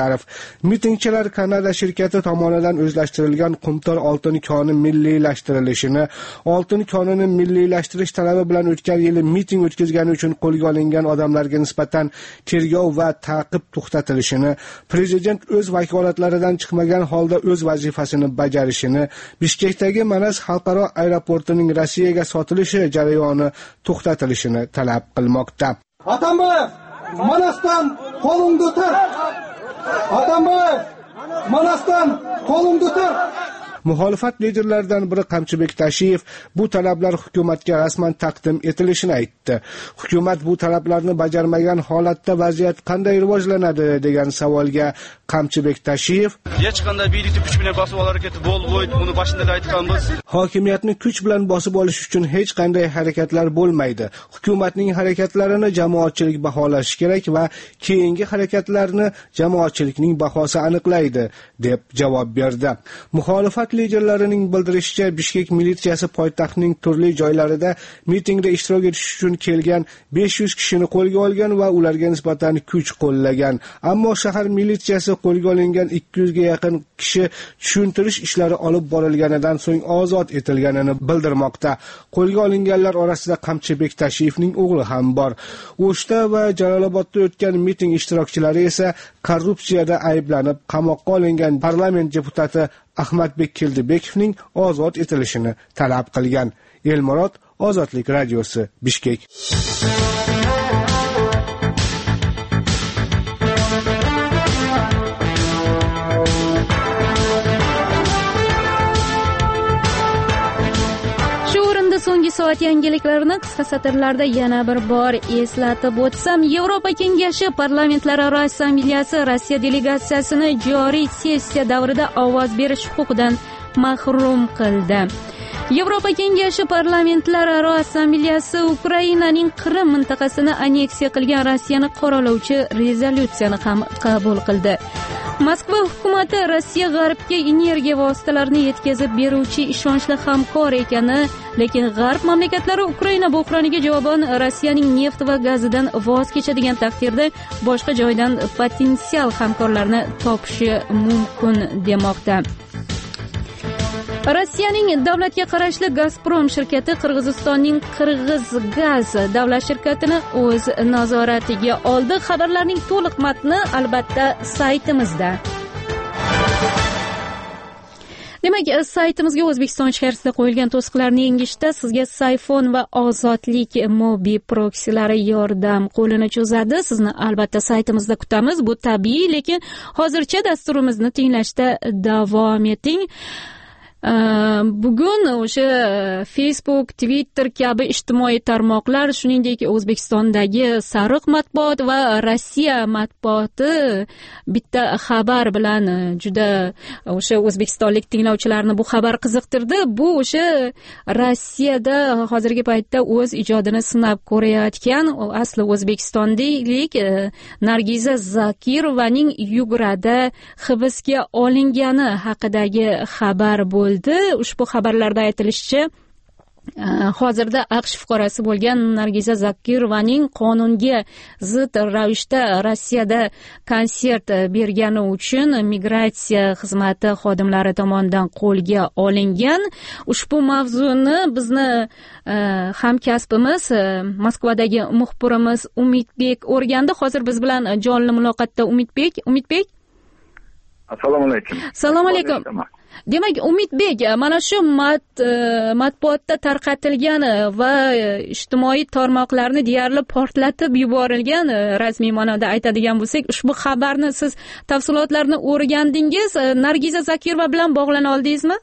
Nazarov. Mitingchilar Kanada shirkati tomonidan o'zlashtirilgan Qumtor oltin koni milliylashtirilishini, oltin konini milliylashtirish talabi bilan o'tgan yili miting o'tkazgani uchun qo'lga olingan odamlarga nisbatan tergov va ta'qib to'xtatilishini, prezident o'z vakolatlaridan chiqmagan holda o'z vazifasini bajarishini, Bishkekdagi Manas xalqaro aeroportining Rossiyaga sotilishi jarayoni to'xtatilishini talab qilmoqda. Atambayev, Manasdan qo'lingni tut. Atambayev, Manasdan qo'lingni tut. Muxolifat liderlaridan biri Qamchibek Tashiyev bu talablar hukumatga rasman taqdim etilishini aytdi. Hukumat bu talablarni bajarmagan holatda vaziyat qanday rivojlanadi degan savolga Qamchibek Tashiyev hech qanday birlikni kuch bilan bosib olar harakati bo'lmaydi. Buni boshida aytganmiz. Hokimiyatni kuch bilan bosib olish uchun hech qanday harakatlar bo'lmaydi. Hukumatning harakatlarini jamoatchilik baholashi kerak va keyingi harakatlarni jamoatchilikning bahosi aniqlaydi, deb javob berdi. Muxolifat liderlarining bildirishicha, Bishkek militsiyasi poytaxtning turli joylarida mitingda ishtirok etish uchun kelgan besh yuz kishini qo'lga olgan va ularga nisbatan kuch qo'llagan. Ammo shahar militsiyasi qo'lga olingan ikki yuz ga yaqin kishi tushuntirish ishlari olib borilganidan so'ng ozod etilganini bildirmoqda. Qo'lga olinganlar orasida Qamchibek Tashiyevning o'g'li ham bor. O'shda va Jalolobodda o'tgan miting ishtirokchilari esa korrupsiyada ayblanib qamoqqa olingan parlament deputati Ahmadbek Keldibekovning ozod etilishini talab qilgan. Elmurod, Ozodlik radiosi, Bishkek. So'nggi soat yangiliklarini qisqa satrlarda yana bir bor eslatib o'tsam, Yevropa Kengashi Parlamentlararo Assambleyasi Rossiya delegatsiyasini joriy sessiya davrida ovoz berish huquqidan mahrum qildi. Yevropa Kengashi Parlamentlararo Assambleyasi Ukrainaning Qrim mintaqasini anneksiya qilgan Rossiyani qoralovchi rezolyutsiyani ham qabul qildi. Moskva hukumati Rossiya G'arbga energiya vositalarini yetkazib beruvchi ishonchli hamkor ekani, lekin G'arb mamlakatlari Ukraina buhroniga javoban Rossiyaning neft va gazidan voz kechadigan taqdirda boshqa joydan potensial hamkorlarni topishi mumkin demoqda. Rossiyaning davlatga qarashli Gazprom shirkati Qirg'izistonning Qirg'izgaz davlat shirkatini o'z nazoratiga oldi. Xabarlarning to'liq matni albatta saytimizda. Demak, saytimizga O'zbekiston ichkarisida qo'yilgan to'siqlarni yengishda sizga Sayfon va Ozodlik mobil proksilari yordam qo'lini cho'zadi. Sizni albatta saytimizda kutamiz. Bu tabiiy, lekin hozircha dasturimizni tinglashda davom eting. Bugun o'sha Facebook, Twitter kabi ijtimoiy tarmoqlar, shuningdek O'zbekistondagi sariq matbuot va Rossiya matbuoti bitta xabar bilan juda o'sha o'zbekistonlik tinglovchilarni bu xabar qiziqtirdi. Bu o'sha Rossiyada hozirgi paytda o'z ijodini sinab ko'rayotgan asli o'zbekistonlik Nargiza Zokirovaning Yugurada hibsga olingani haqidagi xabar bo'ldi. Ushbu xabarlarda aytilishicha, hozirda AQSh fuqarosi bo'lgan Nargiza Zokirovaning qonunga zid ravishda Rossiyada konsert bergani uchun migratsiya xizmati xodimlari tomonidan qo'lga olingan. Ushbu mavzuni bizni hamkasbimiz Moskvadagi muxbirimiz Umidbek o'rgandi. Hozir biz bilan jonli muloqotda Umidbek. Umidbek, assalomu alaykum. Assalomu alaykum. Demak, Umidbek, mana shu mat, matbuotda tarqatilgan va ijtimoiy tarmoqlarni deyarli portlatib yuborilgan, rasmiy ma'noda aytadigan bo'lsak, ushbu xabarni siz tafsilotlarini o'rgandingiz. Nargiza Zokirova bilan bog'lana oldingizmi?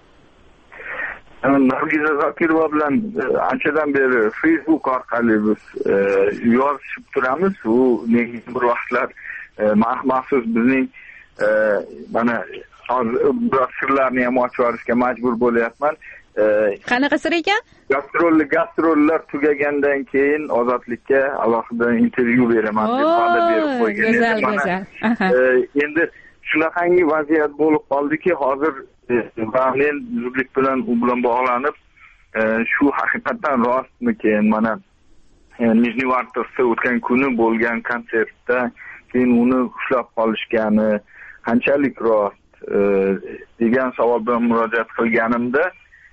Nargiza Zokirova bilan anchadan beri Facebook orqali biz yozishib turamiz. U bir vaqtlar maxsus bizning mana biroz sirlarni ham ochib olishga majbur bo'lyapman. Qanaqa sir ekan? Gastrolli gastrollar tugagandan keyin Ozodlikka alohida intervyu beraman deb va'da berib qo'ygan. Go'zal, go'zal. Endi shunaqangi vaziyat bo'lib qoldiki, hozir va men zudlik bilan u bilan bog'lanib, shu haqiqatan rostmikin, mana Nijniy Vartovda o'tgan kuni bo'lgan konsertda keyin uni ushlab qolishgani qanchalik rost degan savol bilan murojaat qilganimda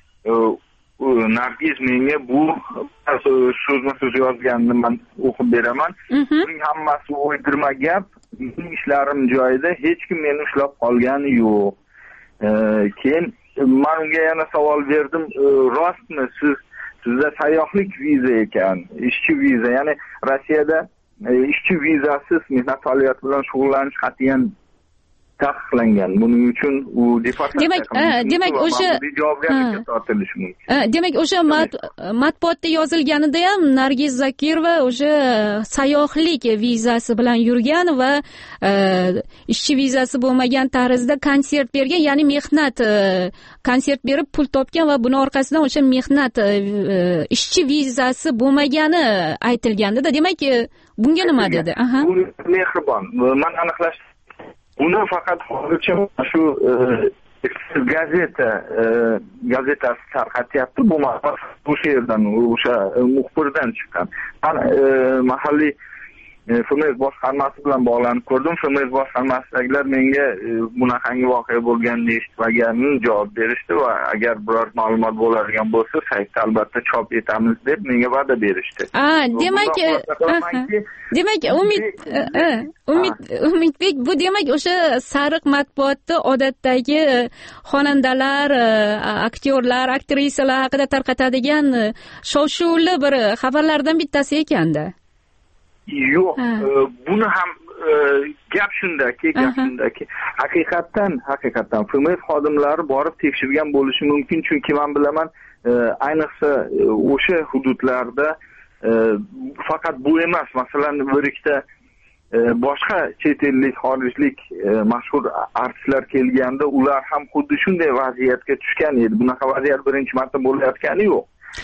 Nargiz menga bu so'zma so'z yozganini men o'qib beraman. Buning hammasi o'ydirma gap. Mening ishlarim joyida, hech kim meni ushlab qolgani yo'q. Keyin men unga yana savol berdim, rostmi siz sizda sayyohlik viza ekan, ishchi viza, ya'ni Rossiyada ishchi vizasiz mehnat faoliyati bilan shug'ullanish qat'iyan taqiqlangan. Buning uchun u departament demak demak o'sha javobgarlikka tortilishi mumkin. Demak o'sha matbuotda yozilganida ham Nargiz Zokirova o'sha sayyohlik vizasi bilan yurgan va ishchi vizasi bo'lmagan tarzda konsert bergan, ya'ni mehnat konsert berib pul topgan va buning orqasidan o'sha mehnat ishchi vizasi bo'lmagani aytilganda, demak bunga nima dedi? Aha. Bu mehribon. Men aniqlash uni faqat hozircha shu gazeta gazetasi tarqatyapti. Bu o'sha yerdan, o'sha muxbirdan chiqqan. Men mahalliy F M S boshqarmasi bilan bog'lanib ko'rdim. F M S boshqarmasidagilar menga bunaqangi voqea bo'lganini eshitmaganini javob berishdi va agar biror ma'lumot bo'ladigan bo'lsa, saytda albatta chop etamiz deb menga va'da berishdi. Ah, demak, demak Umid Umid Umidbek, bu demak o'sha sariq matbuotda odatdagi xonandalar, aktyorlar, aktrisalar haqida tarqatadigan shov-shuvli bir xabarlardan bittasi ekanda. Yo'q, buni ham gap shundaki, gap shundaki. Haqiqatan, haqiqatan F M S xodimlari borib tekshirgan bo'lishi mumkin, chunki men bilaman, ayniqsa o'sha hududlarda faqat bu emas, masalan, bir ikkita boshqa chet ellik, xorijlik mashhur artistlar kelganda ular ham xuddi shunday vaziyatga tushgan edi. Bunaqa vaziyat birinchi marta bo'layotgani yo'q.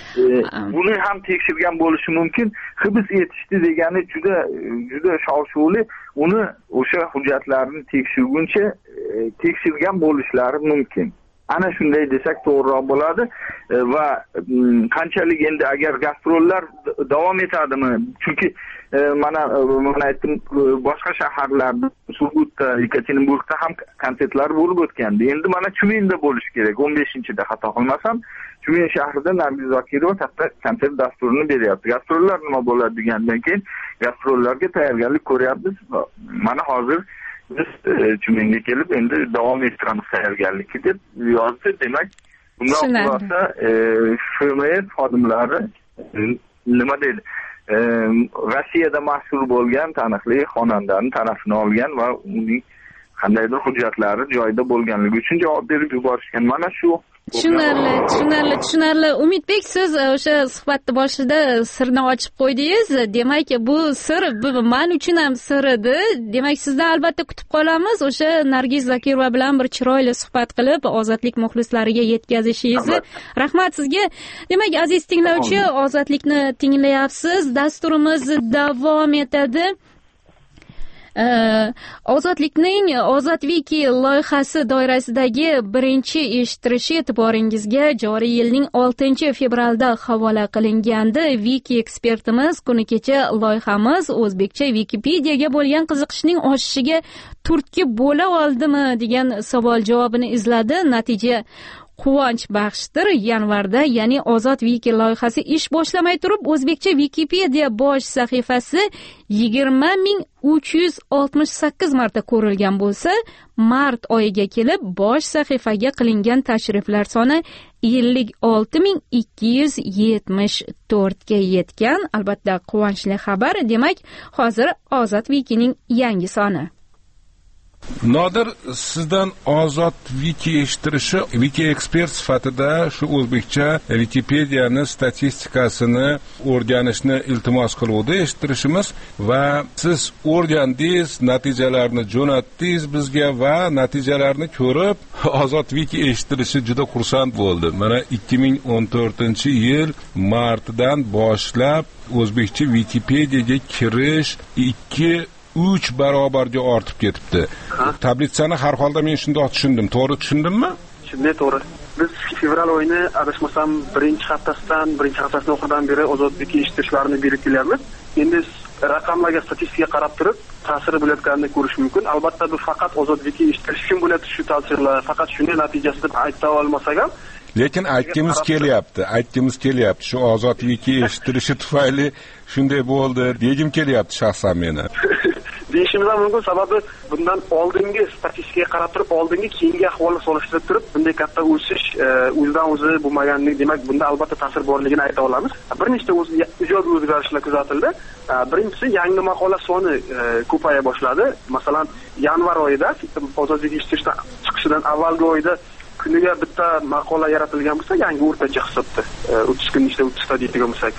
Buni ham tekshirgan bo'lishi mumkin. Hibs etishdi degani juda juda shov-shuvli. Uni o'sha hujjatlarni tekshirguncha tekshirgan bo'lishlari mumkin. Ana shunday desak to'g'riroq bo'ladi va qanchalik endi agar gastrollar davom etadimi? Chunki mana mana aytdim, boshqa shaharlarda, Surgutda, Yekaterinburgda ham konsertlar bo'lib o'tgandi. Endi mana Tyumen'da bo'lishi kerak. o'n beshinchida xato qilmasam, Tyumen shahrida Nargiz Zokirova katta konsert dasturini beryapti. Gastrollar nima bo'ladi degandan keyin gastrollarga tayyorgarlik ko'ryapmiz. Mana hozir biz Tyumenga kelib endi davom ettiramiz tayyorgarlikni deb yozdi. Demak, bundan xulosa F M S xodimlari nima deydi? Rossiyada mashhur bo'lgan taniqli xonandani tarafini olgan va uning qandaydir hujjatlari joyida bo'lganligi uchun javob berib yuborishgan. Mana shu tushunarli, tushunarli, tushunarli. Umidbek, siz o'sha suhbatni boshida sirni ochib qo'ydingiz. Demak, bu sir men uchun ham sir edi. Demak, sizdan albatta kutib qolamiz. O'sha Nargiz Zokirova bilan bir chiroyli suhbat qilib, Ozodlik muxlislariga yetkazishingizni. Rahmat sizga. Demak, aziz tinglovchi, Ozodlikni tinglayapsiz. Dasturimiz davom etadi. Ozodlikning Ozodviki loyihasi doirasidagi birinchi eshittirishi e'tiboringizga joriy yilning oltinchi fevralda havola qilingandi. Wiki ekspertimiz kuni kecha loyihamiz o'zbekcha Wikipediyaga bo'lgan qiziqishning oshishiga turtki bo'la oldimi degan savol javobini izladi. Natija quvonch baxshdir. Yanvarda, ya'ni Ozod Wiki loyihasi ish boshlamay turib, o'zbekcha Wikipedia bosh sahifasi yigirma ming uch yuz oltmish sakkiz marta ko'rilgan bo'lsa, mart oyiga kelib bosh sahifaga qilingan tashriflar soni ellik olti ming ikki yuz yetmish to'rt ga yetgan. Albatta quvonchli xabar. Demak, hozir Ozod Wikining yangi soni. Nodir, sizdan Ozod Wiki eshittirishi Wiki ekspert sifatida shu o'zbekcha Wikipediyani statistikasini o'rganishni iltimos qiluvdi eshittirishimiz va siz o'rgandingiz, natijalarni jo'natdingiz bizga va natijalarni ko'rib Ozod Wiki eshittirishi juda xursand bo'ldi. Mana ikki ming o'n to'rtinchi yil martdan boshlab o'zbekcha Wikipediyaga kirish ikki uch barobarga ortib ketibdi. Tablitsani har holda men shunday tushundim. To'g'ri tushundimmi? Shunday, to'g'ri. Biz fevral oyini adashmasam birinchi haftasidan, birinchi haftasining oxiridan beri Ozodbek eshittirishlarni berib kelyapmiz. Endi raqamlarga, statistikaga qarab turib ta'siri bo'layotganini ko'rish mumkin. Albatta bu faqat ozodlikka eshitish uchun bo'ladi shu ta'sirlar, faqat shunday natijasi deb ayta olmasak ham, lekin aytgimiz kelyapti, aytgimiz kelyapti. Shu ozodlikka eshitilishi tufayli shunday bo'ldi degim kelyapti shaxsan meni. Deyishimiz ham mumkin, sababi bundan oldingi statistikaga qarab turib, oldingi keyingi ahvolni solishtirib turib, bunday katta o'sish o'zidan o'zi bo'lmaganligi, demak, bunda albatta ta'sir borligini ayta olamiz. Bir nechta ijobiy o'zgarishlar kuzatildi. Birinchisi, yangi maqola soni ko'paya boshladi. Masalan, yanvar oyida ozodlik eshitishdan chiqishidan avvalgi oyda kuniga bitta maqola yaratilgan bo'lsa, yangi o'rtacha hisobda o'ttiz kun ichida o'ttizta deydigan bo'lsak,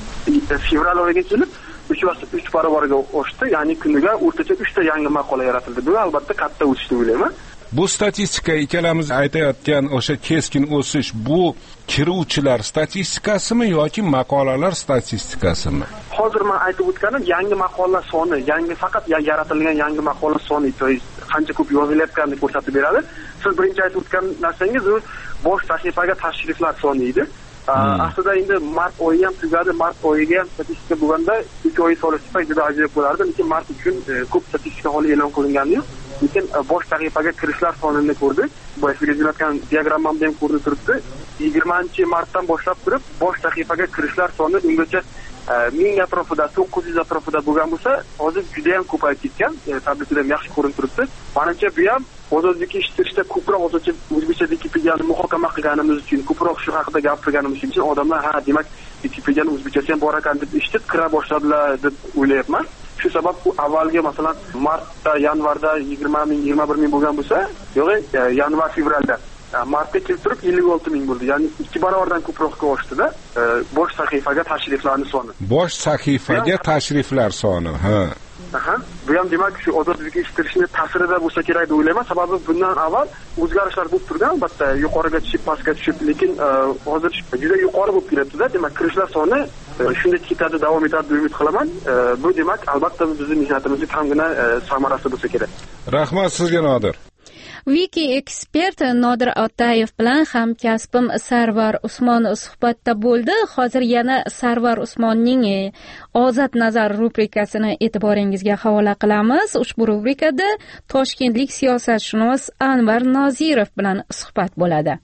fevral oyiga kelib uch barobarga oshdi, ya'ni kuniga o'rtacha uchta yangi maqola yaratildi. Bu albatta katta o'sish deb o'ylayman. Bu statistika ikkalamiz aytayotgan o'sha keskin o'sish bu kiruvchilar statistikasimi yoki maqolalar statistikasimi? Hozir men aytib o'tganim yangi maqola soni, yangi faqat yaratilgan yangi maqola soni, qancha ko'p yozilayotganini ko'rsatib beradi. Siz birinchi aytib o'tgan narsangiz u bosh sahifaga tashriflar soni edi. Aslida endi mart oyi ham tugadi, mart oyiga ham statistika bo'lganda uch oy solishsa juda ajoyib bo'lardi, lekin mart uchun ko'p statistika hali e'lon qilingani yo'q. Lekin bosh sahifaga kirishlar sonini ko'rdik. Bu sizga jo'natgan diagrammamda ham ko'rinib turibdi. yigirmanchi martdan boshlab turib bosh sahifaga kirishlar soni ungacha ming atrofida, to'qqiz yuz atrofida bo'lgan bo'lsa, hozir juda ham ko'payib ketgan. Tabletda ham yaxshi ko'rinib turibdi. Menimcha bu ham ozodlikka eshitishda ko'proq o'zgacha o'zbekcha Wikipediyani muhokama qilganimiz uchun, ko'proq shu haqida gapirganimiz uchun odamlar ha, demak, Wikipediyani o'zbekchasi ham bor ekan deb eshitib kira boshladilar deb o'ylayapman. Shu sabab u avvalgi masalan martda, yanvarda yigirma ming, yigirma bir ming bo'lgan bo'lsa, yo'q, yanvar, fevralda martga kelib turib ellik olti ming bo'ldi. Ya'ni ikki barobardan ko'proqqa oshdi-da bosh sahifaga tashriflarning soni. Bosh sahifaga tashriflar soni, ha. Aha, bu ham demak shu ozodlikka eshitishning ta'sirida bo'lsa kerak deb o'ylayman. Sababi bundan avval o'zgarishlar bo'lib turgan, albatta yuqoriga tushib, pastga tushib, lekin hozir juda yuqori bo'lib kelyapti-da. Demak, kirishlar soni shunday ketadi, davom etadi deb umid qilaman. Bu demak albatta bizning mehnatimizning kamgina samarasi bo'lsa kerak. Rahmat sizga, Nodir. Wiki ekspert Nodir Otayev bilan hamkasbim Sarvar Usmon suhbatda bo'ldi. Hozir yana Sarvar Usmonning Ozod nazar rubrikasini e'tiboringizga havola qilamiz. Ushbu rubrikada toshkentlik siyosatshunos Anvar Nozirov bilan suhbat bo'ladi.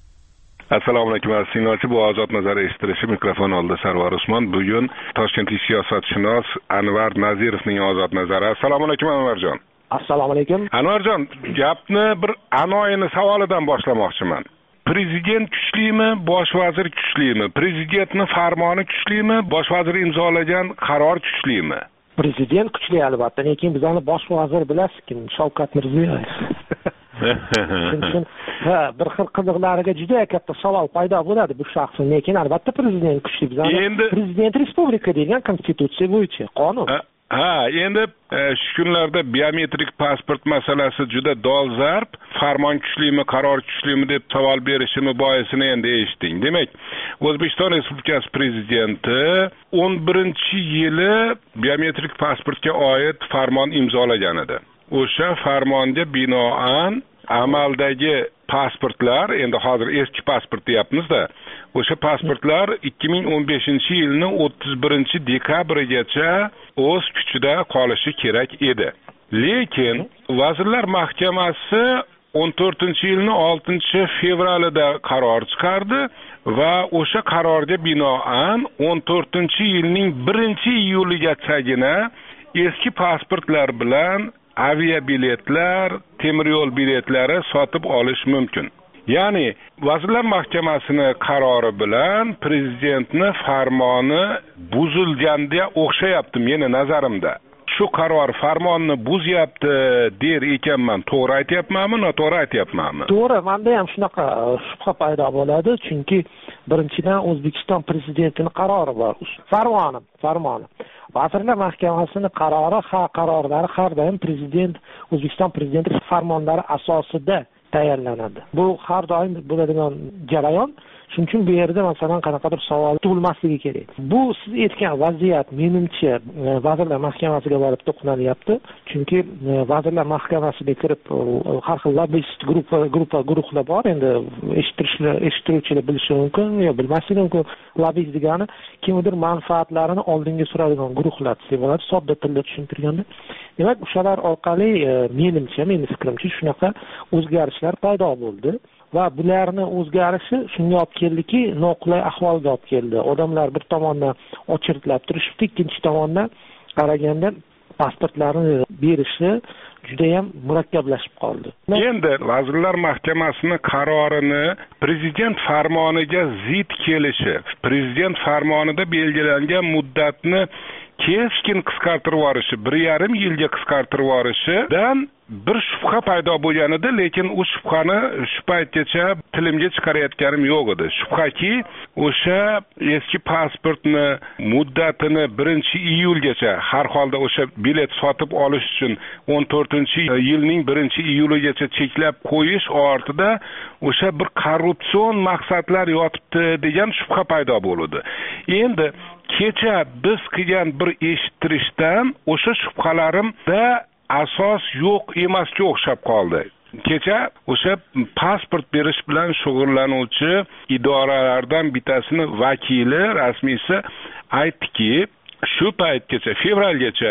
Assalomu alaykum aziz bu Ozod nazar eshitilishi, mikrofon oldida Sarvar Usmon. Bugun toshkentlik siyosatshunos Anvar Nozirovning Ozod nazari. Assalomu alaykum Anvarjon. Assalomu alaykum. Anvarjon, gapni bir anoyini savolidan boshlamoqchiman. Prezident kuchlimi, bosh vazir kuchlimi? Prezidentning farmoni kuchlimi, bosh vazir imzolagan qaror kuchlimi? Prezident kuchli albatta, lekin bizani bosh vazir bilasiz kim? Shavkat Mirziyoyev. Ha, bir xil qiziqlariga juda katta savol paydo bo'ladi bu shaxsning, lekin albatta prezident kuchli. Bizani prezident respublika degan konstitutsiya bo'yicha qonun. Ha, endi shu kunlarda biometrik pasport masalasi juda dolzarb. Farmon kuchlimi, qaror kuchlimi deb savol berishimi boisini endi eshitding. Demak, O'zbekiston Respublikasi prezidenti o'n birinchi yili biometrik pasportga oid farmon imzolagan edi. O'sha farmonga binoan amaldagi pasportlar, endi hozir eski pasport deyapmiz-da, o'sha pasportlar ikki ming o'n beshinchi yilning o'ttiz birinchi dekabrigacha o'z kuchida qolishi kerak edi. Lekin Vazirlar Mahkamasi o'n to'rtinchi yilning oltinchi fevralida qaror chiqardi va o'sha qarorga binoan o'n to'rtinchi yilning birinchi iyuligachagina eski pasportlar bilan aviabiletlar, temir yo'l biletlari sotib olish mumkin. Ya'ni Vazirlar Mahkamasining qarori bilan prezidentning farmoni buzilganda o'xshayapti meni nazarimda. Shu qaror farmonni buzyapti der ekanman, to'g'ri aytyapmanmi, noto'g'ri aytyapmanmi? To'g'ri, menda ham shunaqa shubha paydo bo'ladi, chunki birinchidan O'zbekiston prezidentining qarori bor, farmoni, farmoni. Vazirlar Mahkamasining qarori, ha qarorlari har doim prezident, O'zbekiston prezidenti farmonlari asosida tayyorlanadi. Bu har doim bo'ladigan jarayon. shuning uchun bu yerda masalan qanaqadir savol tug'ilmasligi kerak. Bu siz aytgan vaziyat menimcha vazirlar mahkamasiga borib to'qnaliryapti, chunki vazirlar mahkamasiga kirib har xil lobbist gruppa gruppa guruhlar bor. Endi eshittirishlar eshittiruvchilar bilishi mumkin yo bilmasligi mumkin. Lobbist degani kimdir manfaatlarini oldinga suradigan guruhlar desa bo'ladi, sodda tilda tushuntirganda. Demak, o'shalar orqali menimcha, mening fikrimcha shunaqa o'zgarishlar paydo bo'ldi va bularning o'zgarishi shunga olib keldiki, noqulay ahvolga olib keldi. Odamlar bir tomondan ochirtlab turishibdi, ikkinchi tomondan qaraganda pasportlarni berishi juda ham murakkablashib qoldi. Endi Vazirlar Mahkamasining qarorini prezident farmoniga zid kelishi, prezident farmonida belgilangan muddatni keskin qisqartirib yuborishi, bir yarim yilga qisqartirib yuborishidan bir shubha paydo bo'lganida, lekin u shubhani shu paytgacha tilimga chiqarayotganim yo'q edi. Shubhaki, o'sha eski pasportni muddatini birinchi iyulgacha, har holda o'sha bilet sotib olish uchun o'n to'rtinchi yilning birinchi iyuligacha cheklab qo'yish ortida o'sha bir korrupsion maqsadlar yotibdi degan shubha paydo bo'ldi. Endi kecha biz qilgan bir eshittirishdan o'sha shubhalarimda asos yo'q emasga o'xshab qoldi. Kecha o'sha pasport berish bilan shug'ullanuvchi idoralardan bittasini vakili rasmiysi aytdiki, shu paytgacha fevralgacha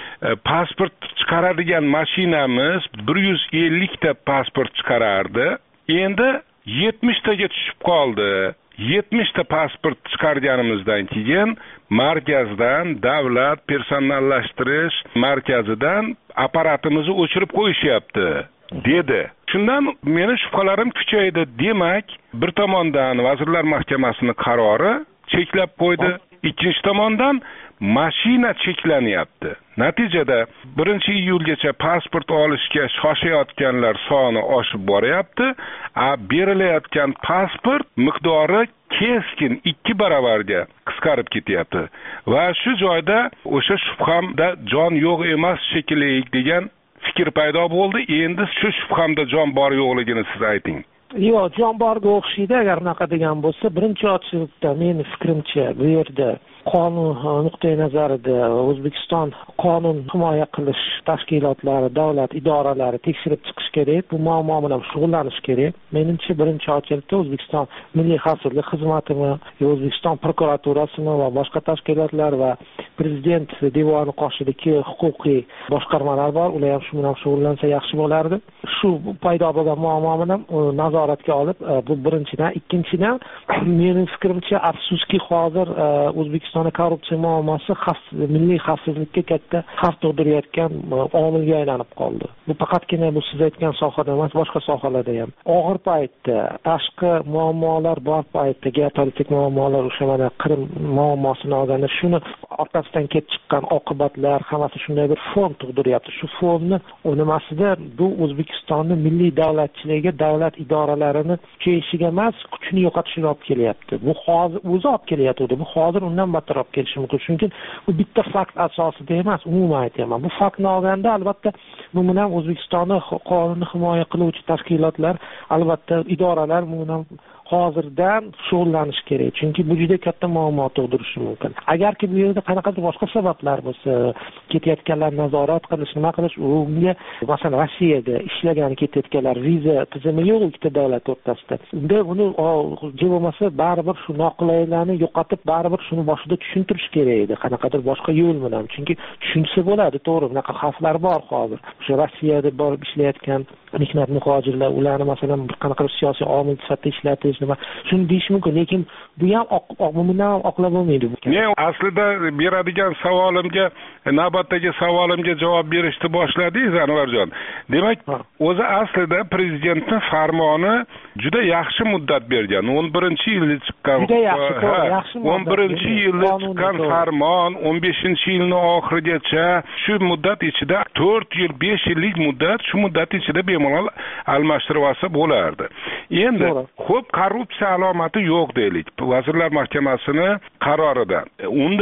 pasport chiqaradigan mashinamiz bir yuz ellik ta pasport chiqarardi. Endi yetmish taga tushib qoldi. yetmish ta pasport chiqarganimizdan keyin markazdan, davlat personallashtirish markazidan apparatimizni o'chirib qo'yishyapti dedi. Shundan meni shubhalarim kuchaydi. Demak, bir tomondan Vazirlar Mahkamasining qarori cheklab qo'ydi, ikkinchi tomondan mashina cheklanyapti. Natijada birinchi iyulgacha pasport olishga shoshayotganlar soni oshib boryapti. A berilayotgan pasport miqdori keskin ikki baravarga qisqarib ketyapti. Va shu joyda o'sha shubhamda jon yo'q emas shekilli degan fikr paydo bo'ldi. Endi shu shubhamda jon bor yo'qligini siz ayting. Yo'q, jon borga o'xshaydi. Agar unaqa degan bo'lsa, birinchi ochlikda meni fikrimcha bu yerda qonun nuqtai nazarida O'zbekiston qonun himoya qilish tashkilotlari, davlat idoralari tekshirib chiqish kerak. Bu muammo bilan shug'ullanish kerak. Menimcha birinchi ochlikda O'zbekiston Milliy xavfsizlik xizmatimi, O'zbekiston prokuraturasimi va boshqa tashkilotlar va prezident devoni qoshidagi huquqiy boshqarmalar bor. Ular ham shu bilan shug'ullansa yaxshi bo'lardi. Shu paydo bo'lgan muammoni nazoratga olib, bu birinchidan, ikkinchidan mening fikrimcha afsuski hozir O'zbekiston korrupsiya muammosi milliy xavfsizlikka katta xavf tug'dirayotgan omilga aylanib qoldi. Bu faqatgina bu siz aytgan sohada emas, boshqa sohalarda ham. Og'ir paytda, tashqi muammolar bor paytda, geopolitik muammolar, o'sha mana Qrim muammosini olganda, shuni orqasidan kelib chiqqan oqibatlar hammasi shunday bir fon tug'diryapti. Shu fonni nimasida bu O'zbekistonning milliy davlatchiligiga, davlat idoralarini kuchayishiga emas, kuchini yo'qotishiga olib kelyapti. Bu hozir o'zi olib kelyapti. Bu hozir undan battar olib kelishi mumkin. Chunki bu bitta fakt asosida emas, umuman aytaman. Bu faktni olganda albatta bu bilan O'zbekistonning qonunni himoya qiluvchi tashkilotlar, albatta idoralar bu bilan hozirdan shug'ullanish kerak. Chunki bu juda katta muammo tug'dirishi mumkin. Agarki bu yerda qanaqadir boshqa sabablar bo'lsa, ketayotganlar nazorat qilish, nima qilish, unga masalan Rossiyada ishlagan ketayotganlar viza tizimi yo'q ikkita davlat o'rtasida. Unda uni bo'lmasa baribir shu noqulayliklarni yo'qotib, baribir shuni boshida tushuntirish kerak edi. Qanaqadir boshqa yo'l bilan. Chunki tushunsa bo'ladi, to'g'ri, bunaqa xavflar bor hozir. O'sha Rossiyada borib ishlayotgan mehnat muhojirlar, ularni masalan bir qanaqadir siyosiy omil sifatida ishlatish, shuni deyish mumkin, lekin bu ham umuman oqlab bo'lmaydi. Men aslida beradigan savolimga, navbatdagi savolimga javob berishni boshladingiz Anvarjon. Demak, o'zi aslida prezidentning farmoni juda yaxshi muddat bergan. o'n birinchi yilda chiqqan, juda yaxshi, yaxshi o'n birinchi yilda chiqqan farmon o'n beshinchi yilning oxirigacha shu muddat ichida to'rt yil, besh yillik muddat, shu muddat ichida bemalol almashtirib olsa bo'lardi. Endi ko'p korrupsiya alomati yo'q deylik. Vazirlar Mahkamasining qarorida. Unda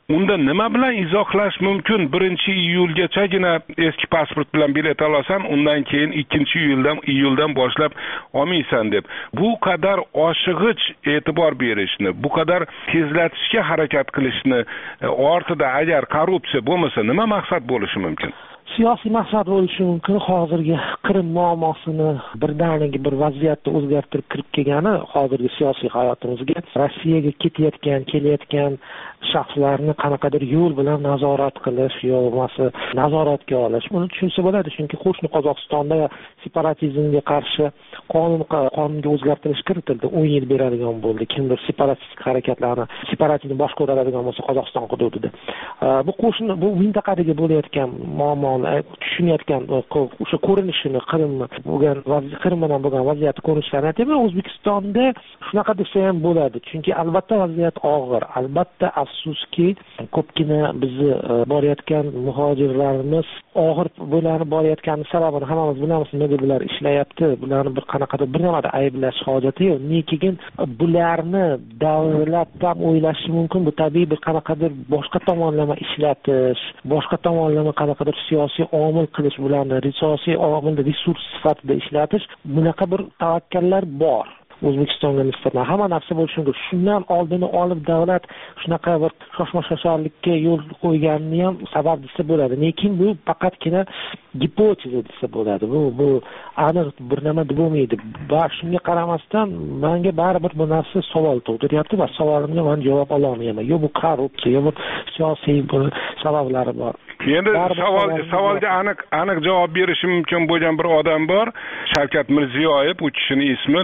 unda nima bilan izohlash mumkin? birinchi iyulgachagina eski pasport bilan bilet olasan, undan keyin ikkinchi iyuldan iyuldan boshlab olmaysan deb. Bu qadar oshig'ich e'tibor berishni, bu qadar tezlatishga harakat qilishni ortida agar korrupsiya bo'lmasa nima maqsad bo'lishi mumkin? Siyosiy maqsad bo'lishi mumkin. Hozirgi Qrim muammosini birdaniga bir vaziyatda o'zgartirib kirib kelgani hozirgi siyosiy hayotimizga Rossiyaga ketayotgan, kelayotgan shaxslarni qanaqadir yo'l bilan nazorat qilish yo'lmasa nazoratga olish. Buni tushunsa bo'ladi, chunki qo'shni Qozog'istonda separatizmga qarshi qonun qonunga o'zgartirish kiritildi. o'n yil beradigan bo'ldi. Kimdir separatistik harakatlarni, separatizmni boshqaradigan bo'lsa Qozog'iston hududida. Bu qo'shni bu mintaqadagi bo'layotgan muammoni tushunayotgan o'sha ko'rinishini, Qrimni bo'lgan vaziyat, Qrim bilan bo'lgan vaziyatni ko'rinishlarini aytayman. O'zbekistonda shunaqa desa ham bo'ladi. Chunki albatta vaziyat og'ir. Albatta afsuski ko'pgina bizni borayotgan muhojirlarimiz og'ir bo'lanib borayotgani sababini hammamiz bilamiz. Nega bular ishlayapti? Bularni bir qanaqadir bir nimada ayblash hojati yo'q. Lekin bularni davlat ham o'ylashi mumkin. Bu tabiiy bir qanaqadir boshqa tomonlama ishlatish, boshqa tomonlama qanaqadir siyosiy omil qilish, bularni siyosiy omilni resurs sifatida ishlatish, bunaqa bir tavakkallar bor. O'zbekistonga nisbatan hamma narsa bo'lishi mumkin. Shundan oldini olib davlat shunaqa bir shoshma-shosharlikka yo'l qo'yganini ham sabab desa bo'ladi. Lekin bu faqatgina gipoteza desa bo'ladi. Bu bu aniq bir nima bo'lmaydi. Va shunga qaramasdan menga baribir bu narsa savol tug'diryapti va savolimga men javob ola olmayman. Yo bu korrupsiya, yo bu siyosiy sabablari bor. Endi savol savolga aniq aniq javob berishi mumkin bo'lgan bir odam bor. Shavkat Mirziyoyev, u kishining ismi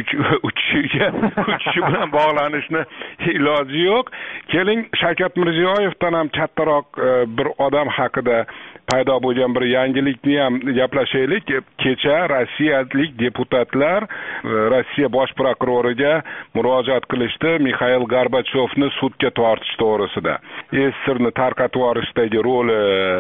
u kishiga u kishi bilan bog'lanishni iloji yo'q. Keling, Shavkat Mirziyoyevdan ham kattaroq bir odam haqida paydo bo'lgan bir yangilikni ham gaplashaylik. Kecha rossiyalik deputatlar Rossiya bosh prokuroriga murojaat qilishdi Mikhail Gorbachevni sudga tortish to'g'risida. Sirni tarqatib yuborishdagi roli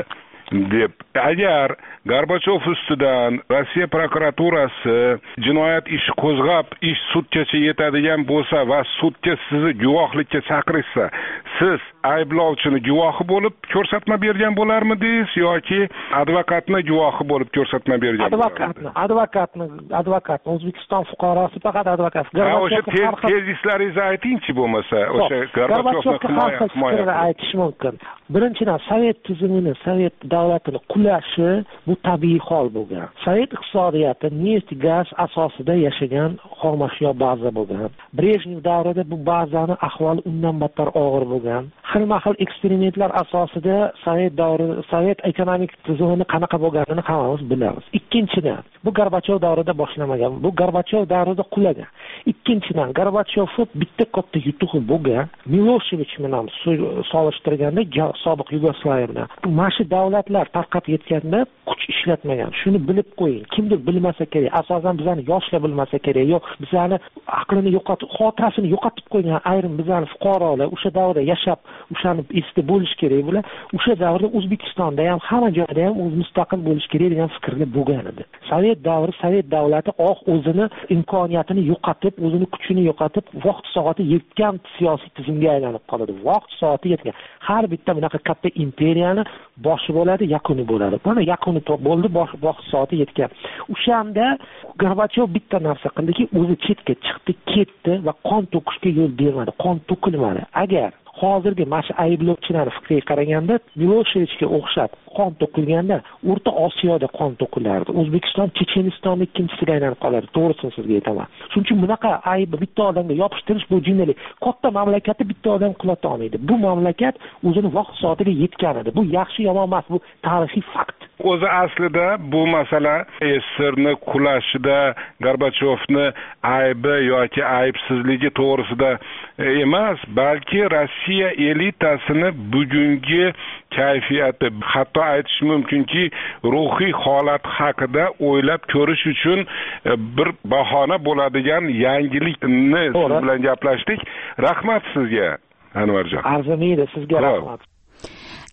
deb. Agar Gorbachev ustidan Rossiya prokuraturasi jinoyat ishi qo'zg'ab, ish sudgacha yetadigan bo'lsa va sudga sizni guvohlikka chaqirsa, siz ayblovchini guvohi bo'lib ko'rsatma bergan bo'larmidingiz yoki advokatni guvohi bo'lib ko'rsatma bergan advokatni advokatni advokatni O'zbekiston fuqarosi faqat advokat. O'sha tezislaringizni aytingchi bo'lmasa, o'sha Gorbachevni himoya aytish mumkin. Birinchidan, Sovet tuzumini, Sovet davlatini qulashi bu tabiiy hol bo'lgan. Sovet iqtisodiyoti neft, gaz asosida yashagan xomashyo baza bo'lgan. Brejnev davrida bu bazani ahvoli undan battar og'ir bo'lgan. Xilma-xil eksperimentlar asosida Sovet davri, Sovet ekonomik tuzumini qanaqa bo'lganini hammamiz bilamiz. Ikkinchidan, bu Gorbachev davrida boshlamagan, bu Gorbachev davrida qulagan. Ikkinchidan, Gorbachev bitta katta yutug'i bo'lgan. Miloshevich bilan solishtirganda sobiq Yugoslaviya bilan mana shu davlatlar tarqab ketganda kuch ishlatmagan. Shuni bilib qo'ying. Kimdir bilmasa kerak, asosan bizani yoshlar bilmasa kerak, yo'q bizani aqlini yo'qotib, xotirasini yo'qotib qo'ygan ayrim bizani fuqarolar o'sha davrda yashab, o'shani esda bo'lish kerak bular. O'sha davrda O'zbekistonda ham, hamma joyda ham o'z mustaqil bo'lish kerak degan fikrga bo'lgan edi. Sovet davri, Sovet davlati oq o'zini imkoniyatini yo'qotib, o'zini kuchini yo'qotib, vaqt soati yetgan siyosiy tizimga aylanib qoladi. Vaqt soati yetgan. Har bitta bunaqa katta imperiyani boshi bo'ladi, yakuni bo'ladi. Mana yakuni bo'ldi, vaqt soati yetgan. O'shanda Gorbachev bitta narsa qildiki, o'zi chetga chiqdi, ketdi va qon to'kishga yo'l bermadi. Qon to'kilmadi. Agar hozirgi mana shu ayblovchilar fikriga qaraganda Miloshevичga o'xshab qon to'kilganda O'rta Osiyoda qon to'kilardi. O'zbekiston Chechenistonning ikkinchisiga aylanib qolardi. To'g'risini sizga aytaman. Shuning uchun bunaqa ayb bitta odamga yopishtirish bu jinnilik. Katta mamlakatni bitta odam qulata olmaydi. Bu mamlakat o'zini vaqt soatiga yetgan edi. Bu yaxshi yomon emas, bu tarixiy fakt. O'zi aslida bu masala sirni qulashida Gorbachevni aybi yoki aybsizligi to'g'risida emas, balki Rossiya elitasini bugungi kayfiyati, hatto aytish mumkinki ruhiy holat haqida o'ylab ko'rish uchun bir bahona bo'ladigan yangilikni siz bilan gaplashdik. Rahmat sizga, Anvarjon. Arzimaydi, sizga rahmat.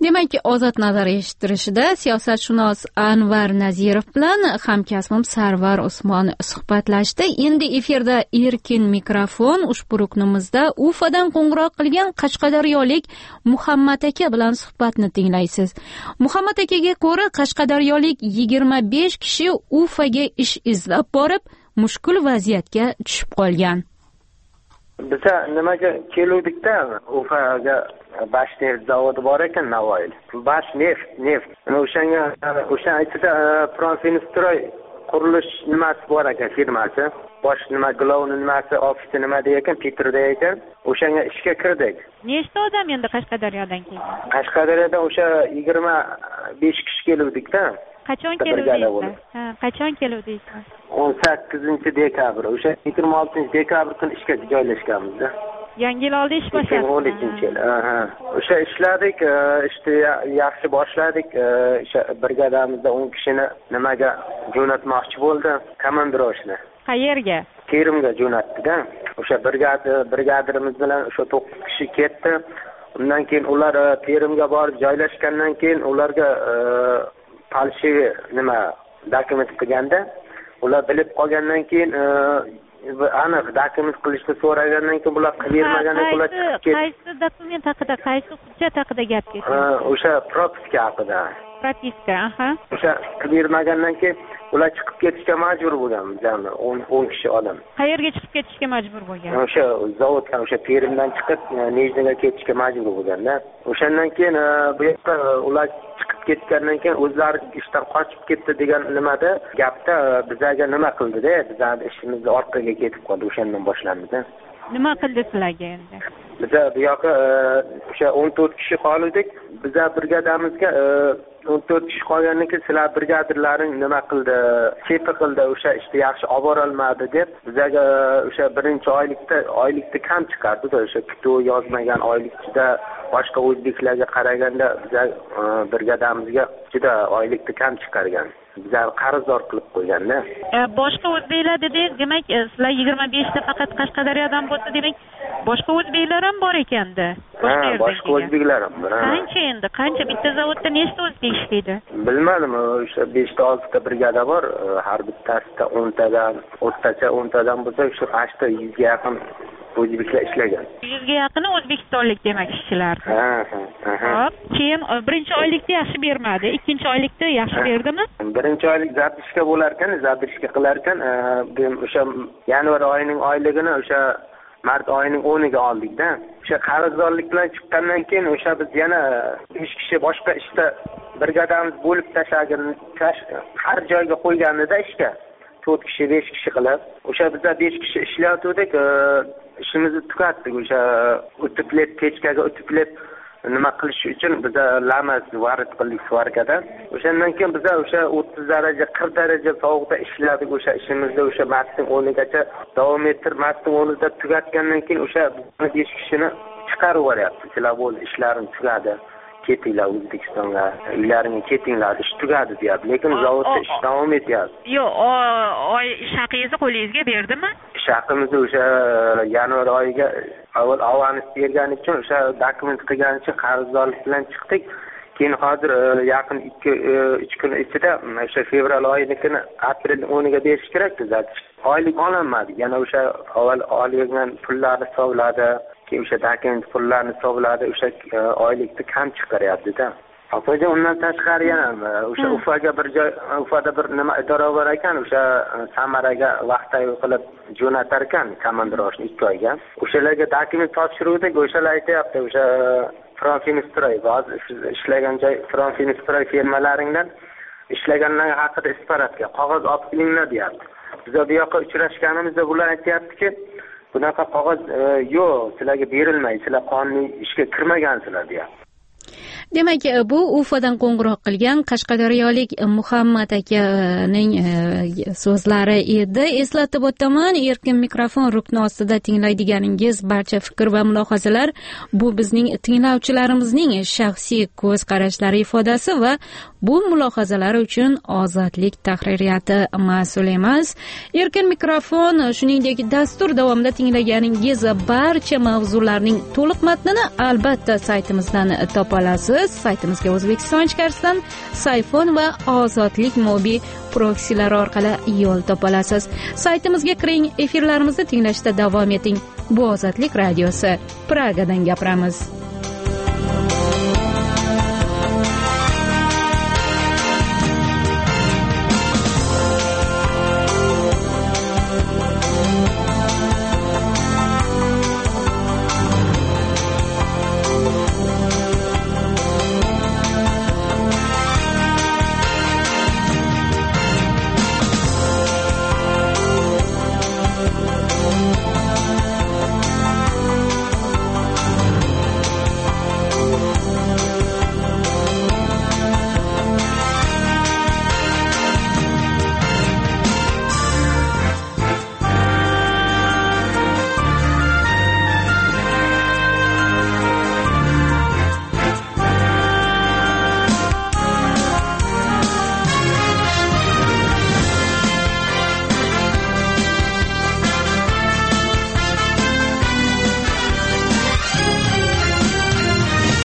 demak, ozod nazar eshittirishida siyosatshunos Anvar Nazirov bilan hamkasbim Sarvar Usmon suhbatlashdi. Endi efirda erkin mikrofon. Ushbu ruknimizda Ufadan qo'ng'iroq qilgan qashqadaryolik Muhammad aka bilan suhbatni tinglaysiz. Muhammad akaga ko'ra, qashqadaryolik yigirma besh kishi Ufaga ish izlab borib, mushkul vaziyatga tushib qolgan. Biza nimaga keluvdikda, Ufaga bash neft zavodi bor ekan Navoiyda. Bash neft, neft. O'shanga o'sha aytida Profinstroj qurilish nimasi bor ekan firmasi. Bosh nima glovni nimasi ofisi nima degan Petrda ekan. O'shanga ishga kirdik. Nechta odam endi Qashqadaryodan kelgan? Qashqadaryodan o'sha yigirma besh kishi keluvdikda. Qachon keluvdingiz? Ha, qachon keluvdingiz? o'n sakkizinchi dekabr. O'sha yigirma oltinchi dekabr kuni ishga joylashganmiz. Yangi yil oldi ish boshladi. o'n ikkinchi yil. Aha. O'sha ishladik, ishni yaxshi boshladik. O'sha brigadamizda o'n kishini nimaga jo'natmoqchi bo'ldi, komandirovni. Qayerga? Kerimga jo'natdi-da. O'sha brigada brigadirimiz bilan o'sha to'qqiz kishi ketdi. Undan keyin ular Kerimga borib joylashgandan keyin ularga falshiy nima dokument qilganda, ular bilib qolgandan keyin aniq dokument qilishni so'ragandan keyin bular qilib bermagandan keyin ular chiqib ketdi. Qaysi dokument haqida, qaysi hujjat haqida gap ketdi? O'sha propiska haqida. Propiska, aha. O'sha qilib bermagandan keyin ular chiqib ketishga majbur bo'lgan, jami o'n kishi odam. Qayerga chiqib ketishga majbur bo'lgan? O'sha zavoddan, o'sha Perimdan chiqib Nijniga ketishga majbur bo'lganda. O'shandan keyin bu yoqqa ular chiqib ketgandan keyin o'zlari ishdan qochib ketdi degan nimada gapda bizga nima qildi-da, bizning ishimizni orqaga ketib qoldi, o'shandan boshlandi-da. Nima qildi sizlarga endi? Biz bu yoqqa o'sha o'n to'rt kishi qoldik. Bizga brigadamizga o'n to'rt kishi qolgandan keyin sizlar brigadirlaring nima qildi, chepi qildi, o'sha ishni yaxshi olib bora olmadi deb bizga o'sha birinchi oylikda oylikda kam chiqardi-da, o'sha kutib yozmagan oylikda boshqa o'zbeklarga qaraganda bizga brigadamizga juda oylikda kam chiqargan. Bizlar qarzdor qilib qo'yganda. Boshqa o'zbeklar dedingiz, demak, sizlar yigirma besh ta faqat Qashqadaryodan bo'lsa, demak, boshqa o'zbeklar ham bor ekanda. Boshqa yerdan. Boshqa o'zbeklar ham bor. Qancha endi? Qancha bitta zavodda nechta o'zbek ishlaydi? Bilmadim, o'sha besh ta olti ta brigada bor, har bittasida o'n tadan, o'rtacha o'n tadan bo'lsa, o'sha qashda yuzga yaqin o'zbeklar ishlagan. yuzga yaqini o'zbekistonlik demak ishchilar. Ha, ha, ha. Hop, keyin birinchi oylikda yaxshi bermadi, ikkinchi oylikda yaxshi berdimi? Birinchi oylik zabtishga bo'lar ekan, zabtishga qilar ekan, o'sha yanvar oyining oyligini o'sha mart oyining o'niga oldik-da. O'sha qarzdorlik bilan chiqqandan keyin o'sha biz yana besh kishi boshqa ishda brigadamiz bo'lib tashlagan, har joyga qo'yganida ishga to'rt kishi, besh kishi qilib, o'sha bizlar besh kishi ishlayotgandik, ishimizni tugatdik. O'sha o'tiplab kechgaga o'tiplab nima qilish uchun biza lamas varid qildik svarkada. O'shandan keyin biza o'sha o'ttiz daraja, qirq daraja sovuqda ishladik. O'sha ishimizni o'sha martning o'nigacha davom ettirib, martning o'nida tugatgandan keyin o'sha besh kishini chiqarib yuboryapti. Sizlar bo'ldi, ishlarim tugadi. Ketinglar O'zbekistonga, uylaringga ketinglar, ish tugadi deyapti. Lekin zavodda ish davom etyapti. Yo'q, oy ish haqingizni qo'lingizga berdimi? Ish haqimizni o'sha yanvar oyiga avval avans bergani uchun o'sha dokument qilgani uchun qarzdorlik bilan chiqdik. Keyin hozir yaqin ikki uch kun ichida o'sha fevral oyinikini aprel o'niga berish kerak edi. Oylik ololmadik. Yana o'sha avval olgan pullarni hisobladi. O'sha dokument pullarni hisobladi, o'sha oylikni kam chiqaryapti-da. Apoja undan tashqari yana o'sha Ufaga bir joy, Ufada bir nima idora bor ekan, o'sha Samaraga vaqtday qilib jo'natar ekan komandirovni ikki oyga. O'shalarga dokument topshiruvdik, o'shalar aytayapti, o'sha Profinstroj, hozir ishlagan joy Profinstroj firmalaringdan ishlaganlar haqida isparatga qog'oz olib kelinglar deyapti. Biz bu yoqqa uchrashganimizda bular aytayaptiki, bunaqa qog'oz yo'q, sizlarga berilmaydi, sizlar qonuniy ishga kirmagansizlar deyapti. Demak, bu Ufadan qo'ng'iroq qilgan Qashqadaryolik Muhammad akaning so'zlari edi. Eslatib o'taman, erkin mikrofon rukni ostida tinglaydiganingiz barcha fikr va mulohazalar bu bizning tinglovchilarimizning shaxsiy ko'z qarashlari ifodasi va bu mulohazalar uchun Ozodlik tahririyati mas'ul emas. Erkin mikrofon, shuningdek, dastur davomida tinglaganingiz barcha mavzularning to'liq matnini albatta saytimizdan topa olasiz. biz saytimizga O'zbekiston ichkarisidan Sayfon va Ozodlik mobil proksilari orqali yo'l topa olasiz. Saytimizga kiring, efirlarimizni tinglashda davom eting. Bu Ozodlik radiosi. Pragadan gapiramiz.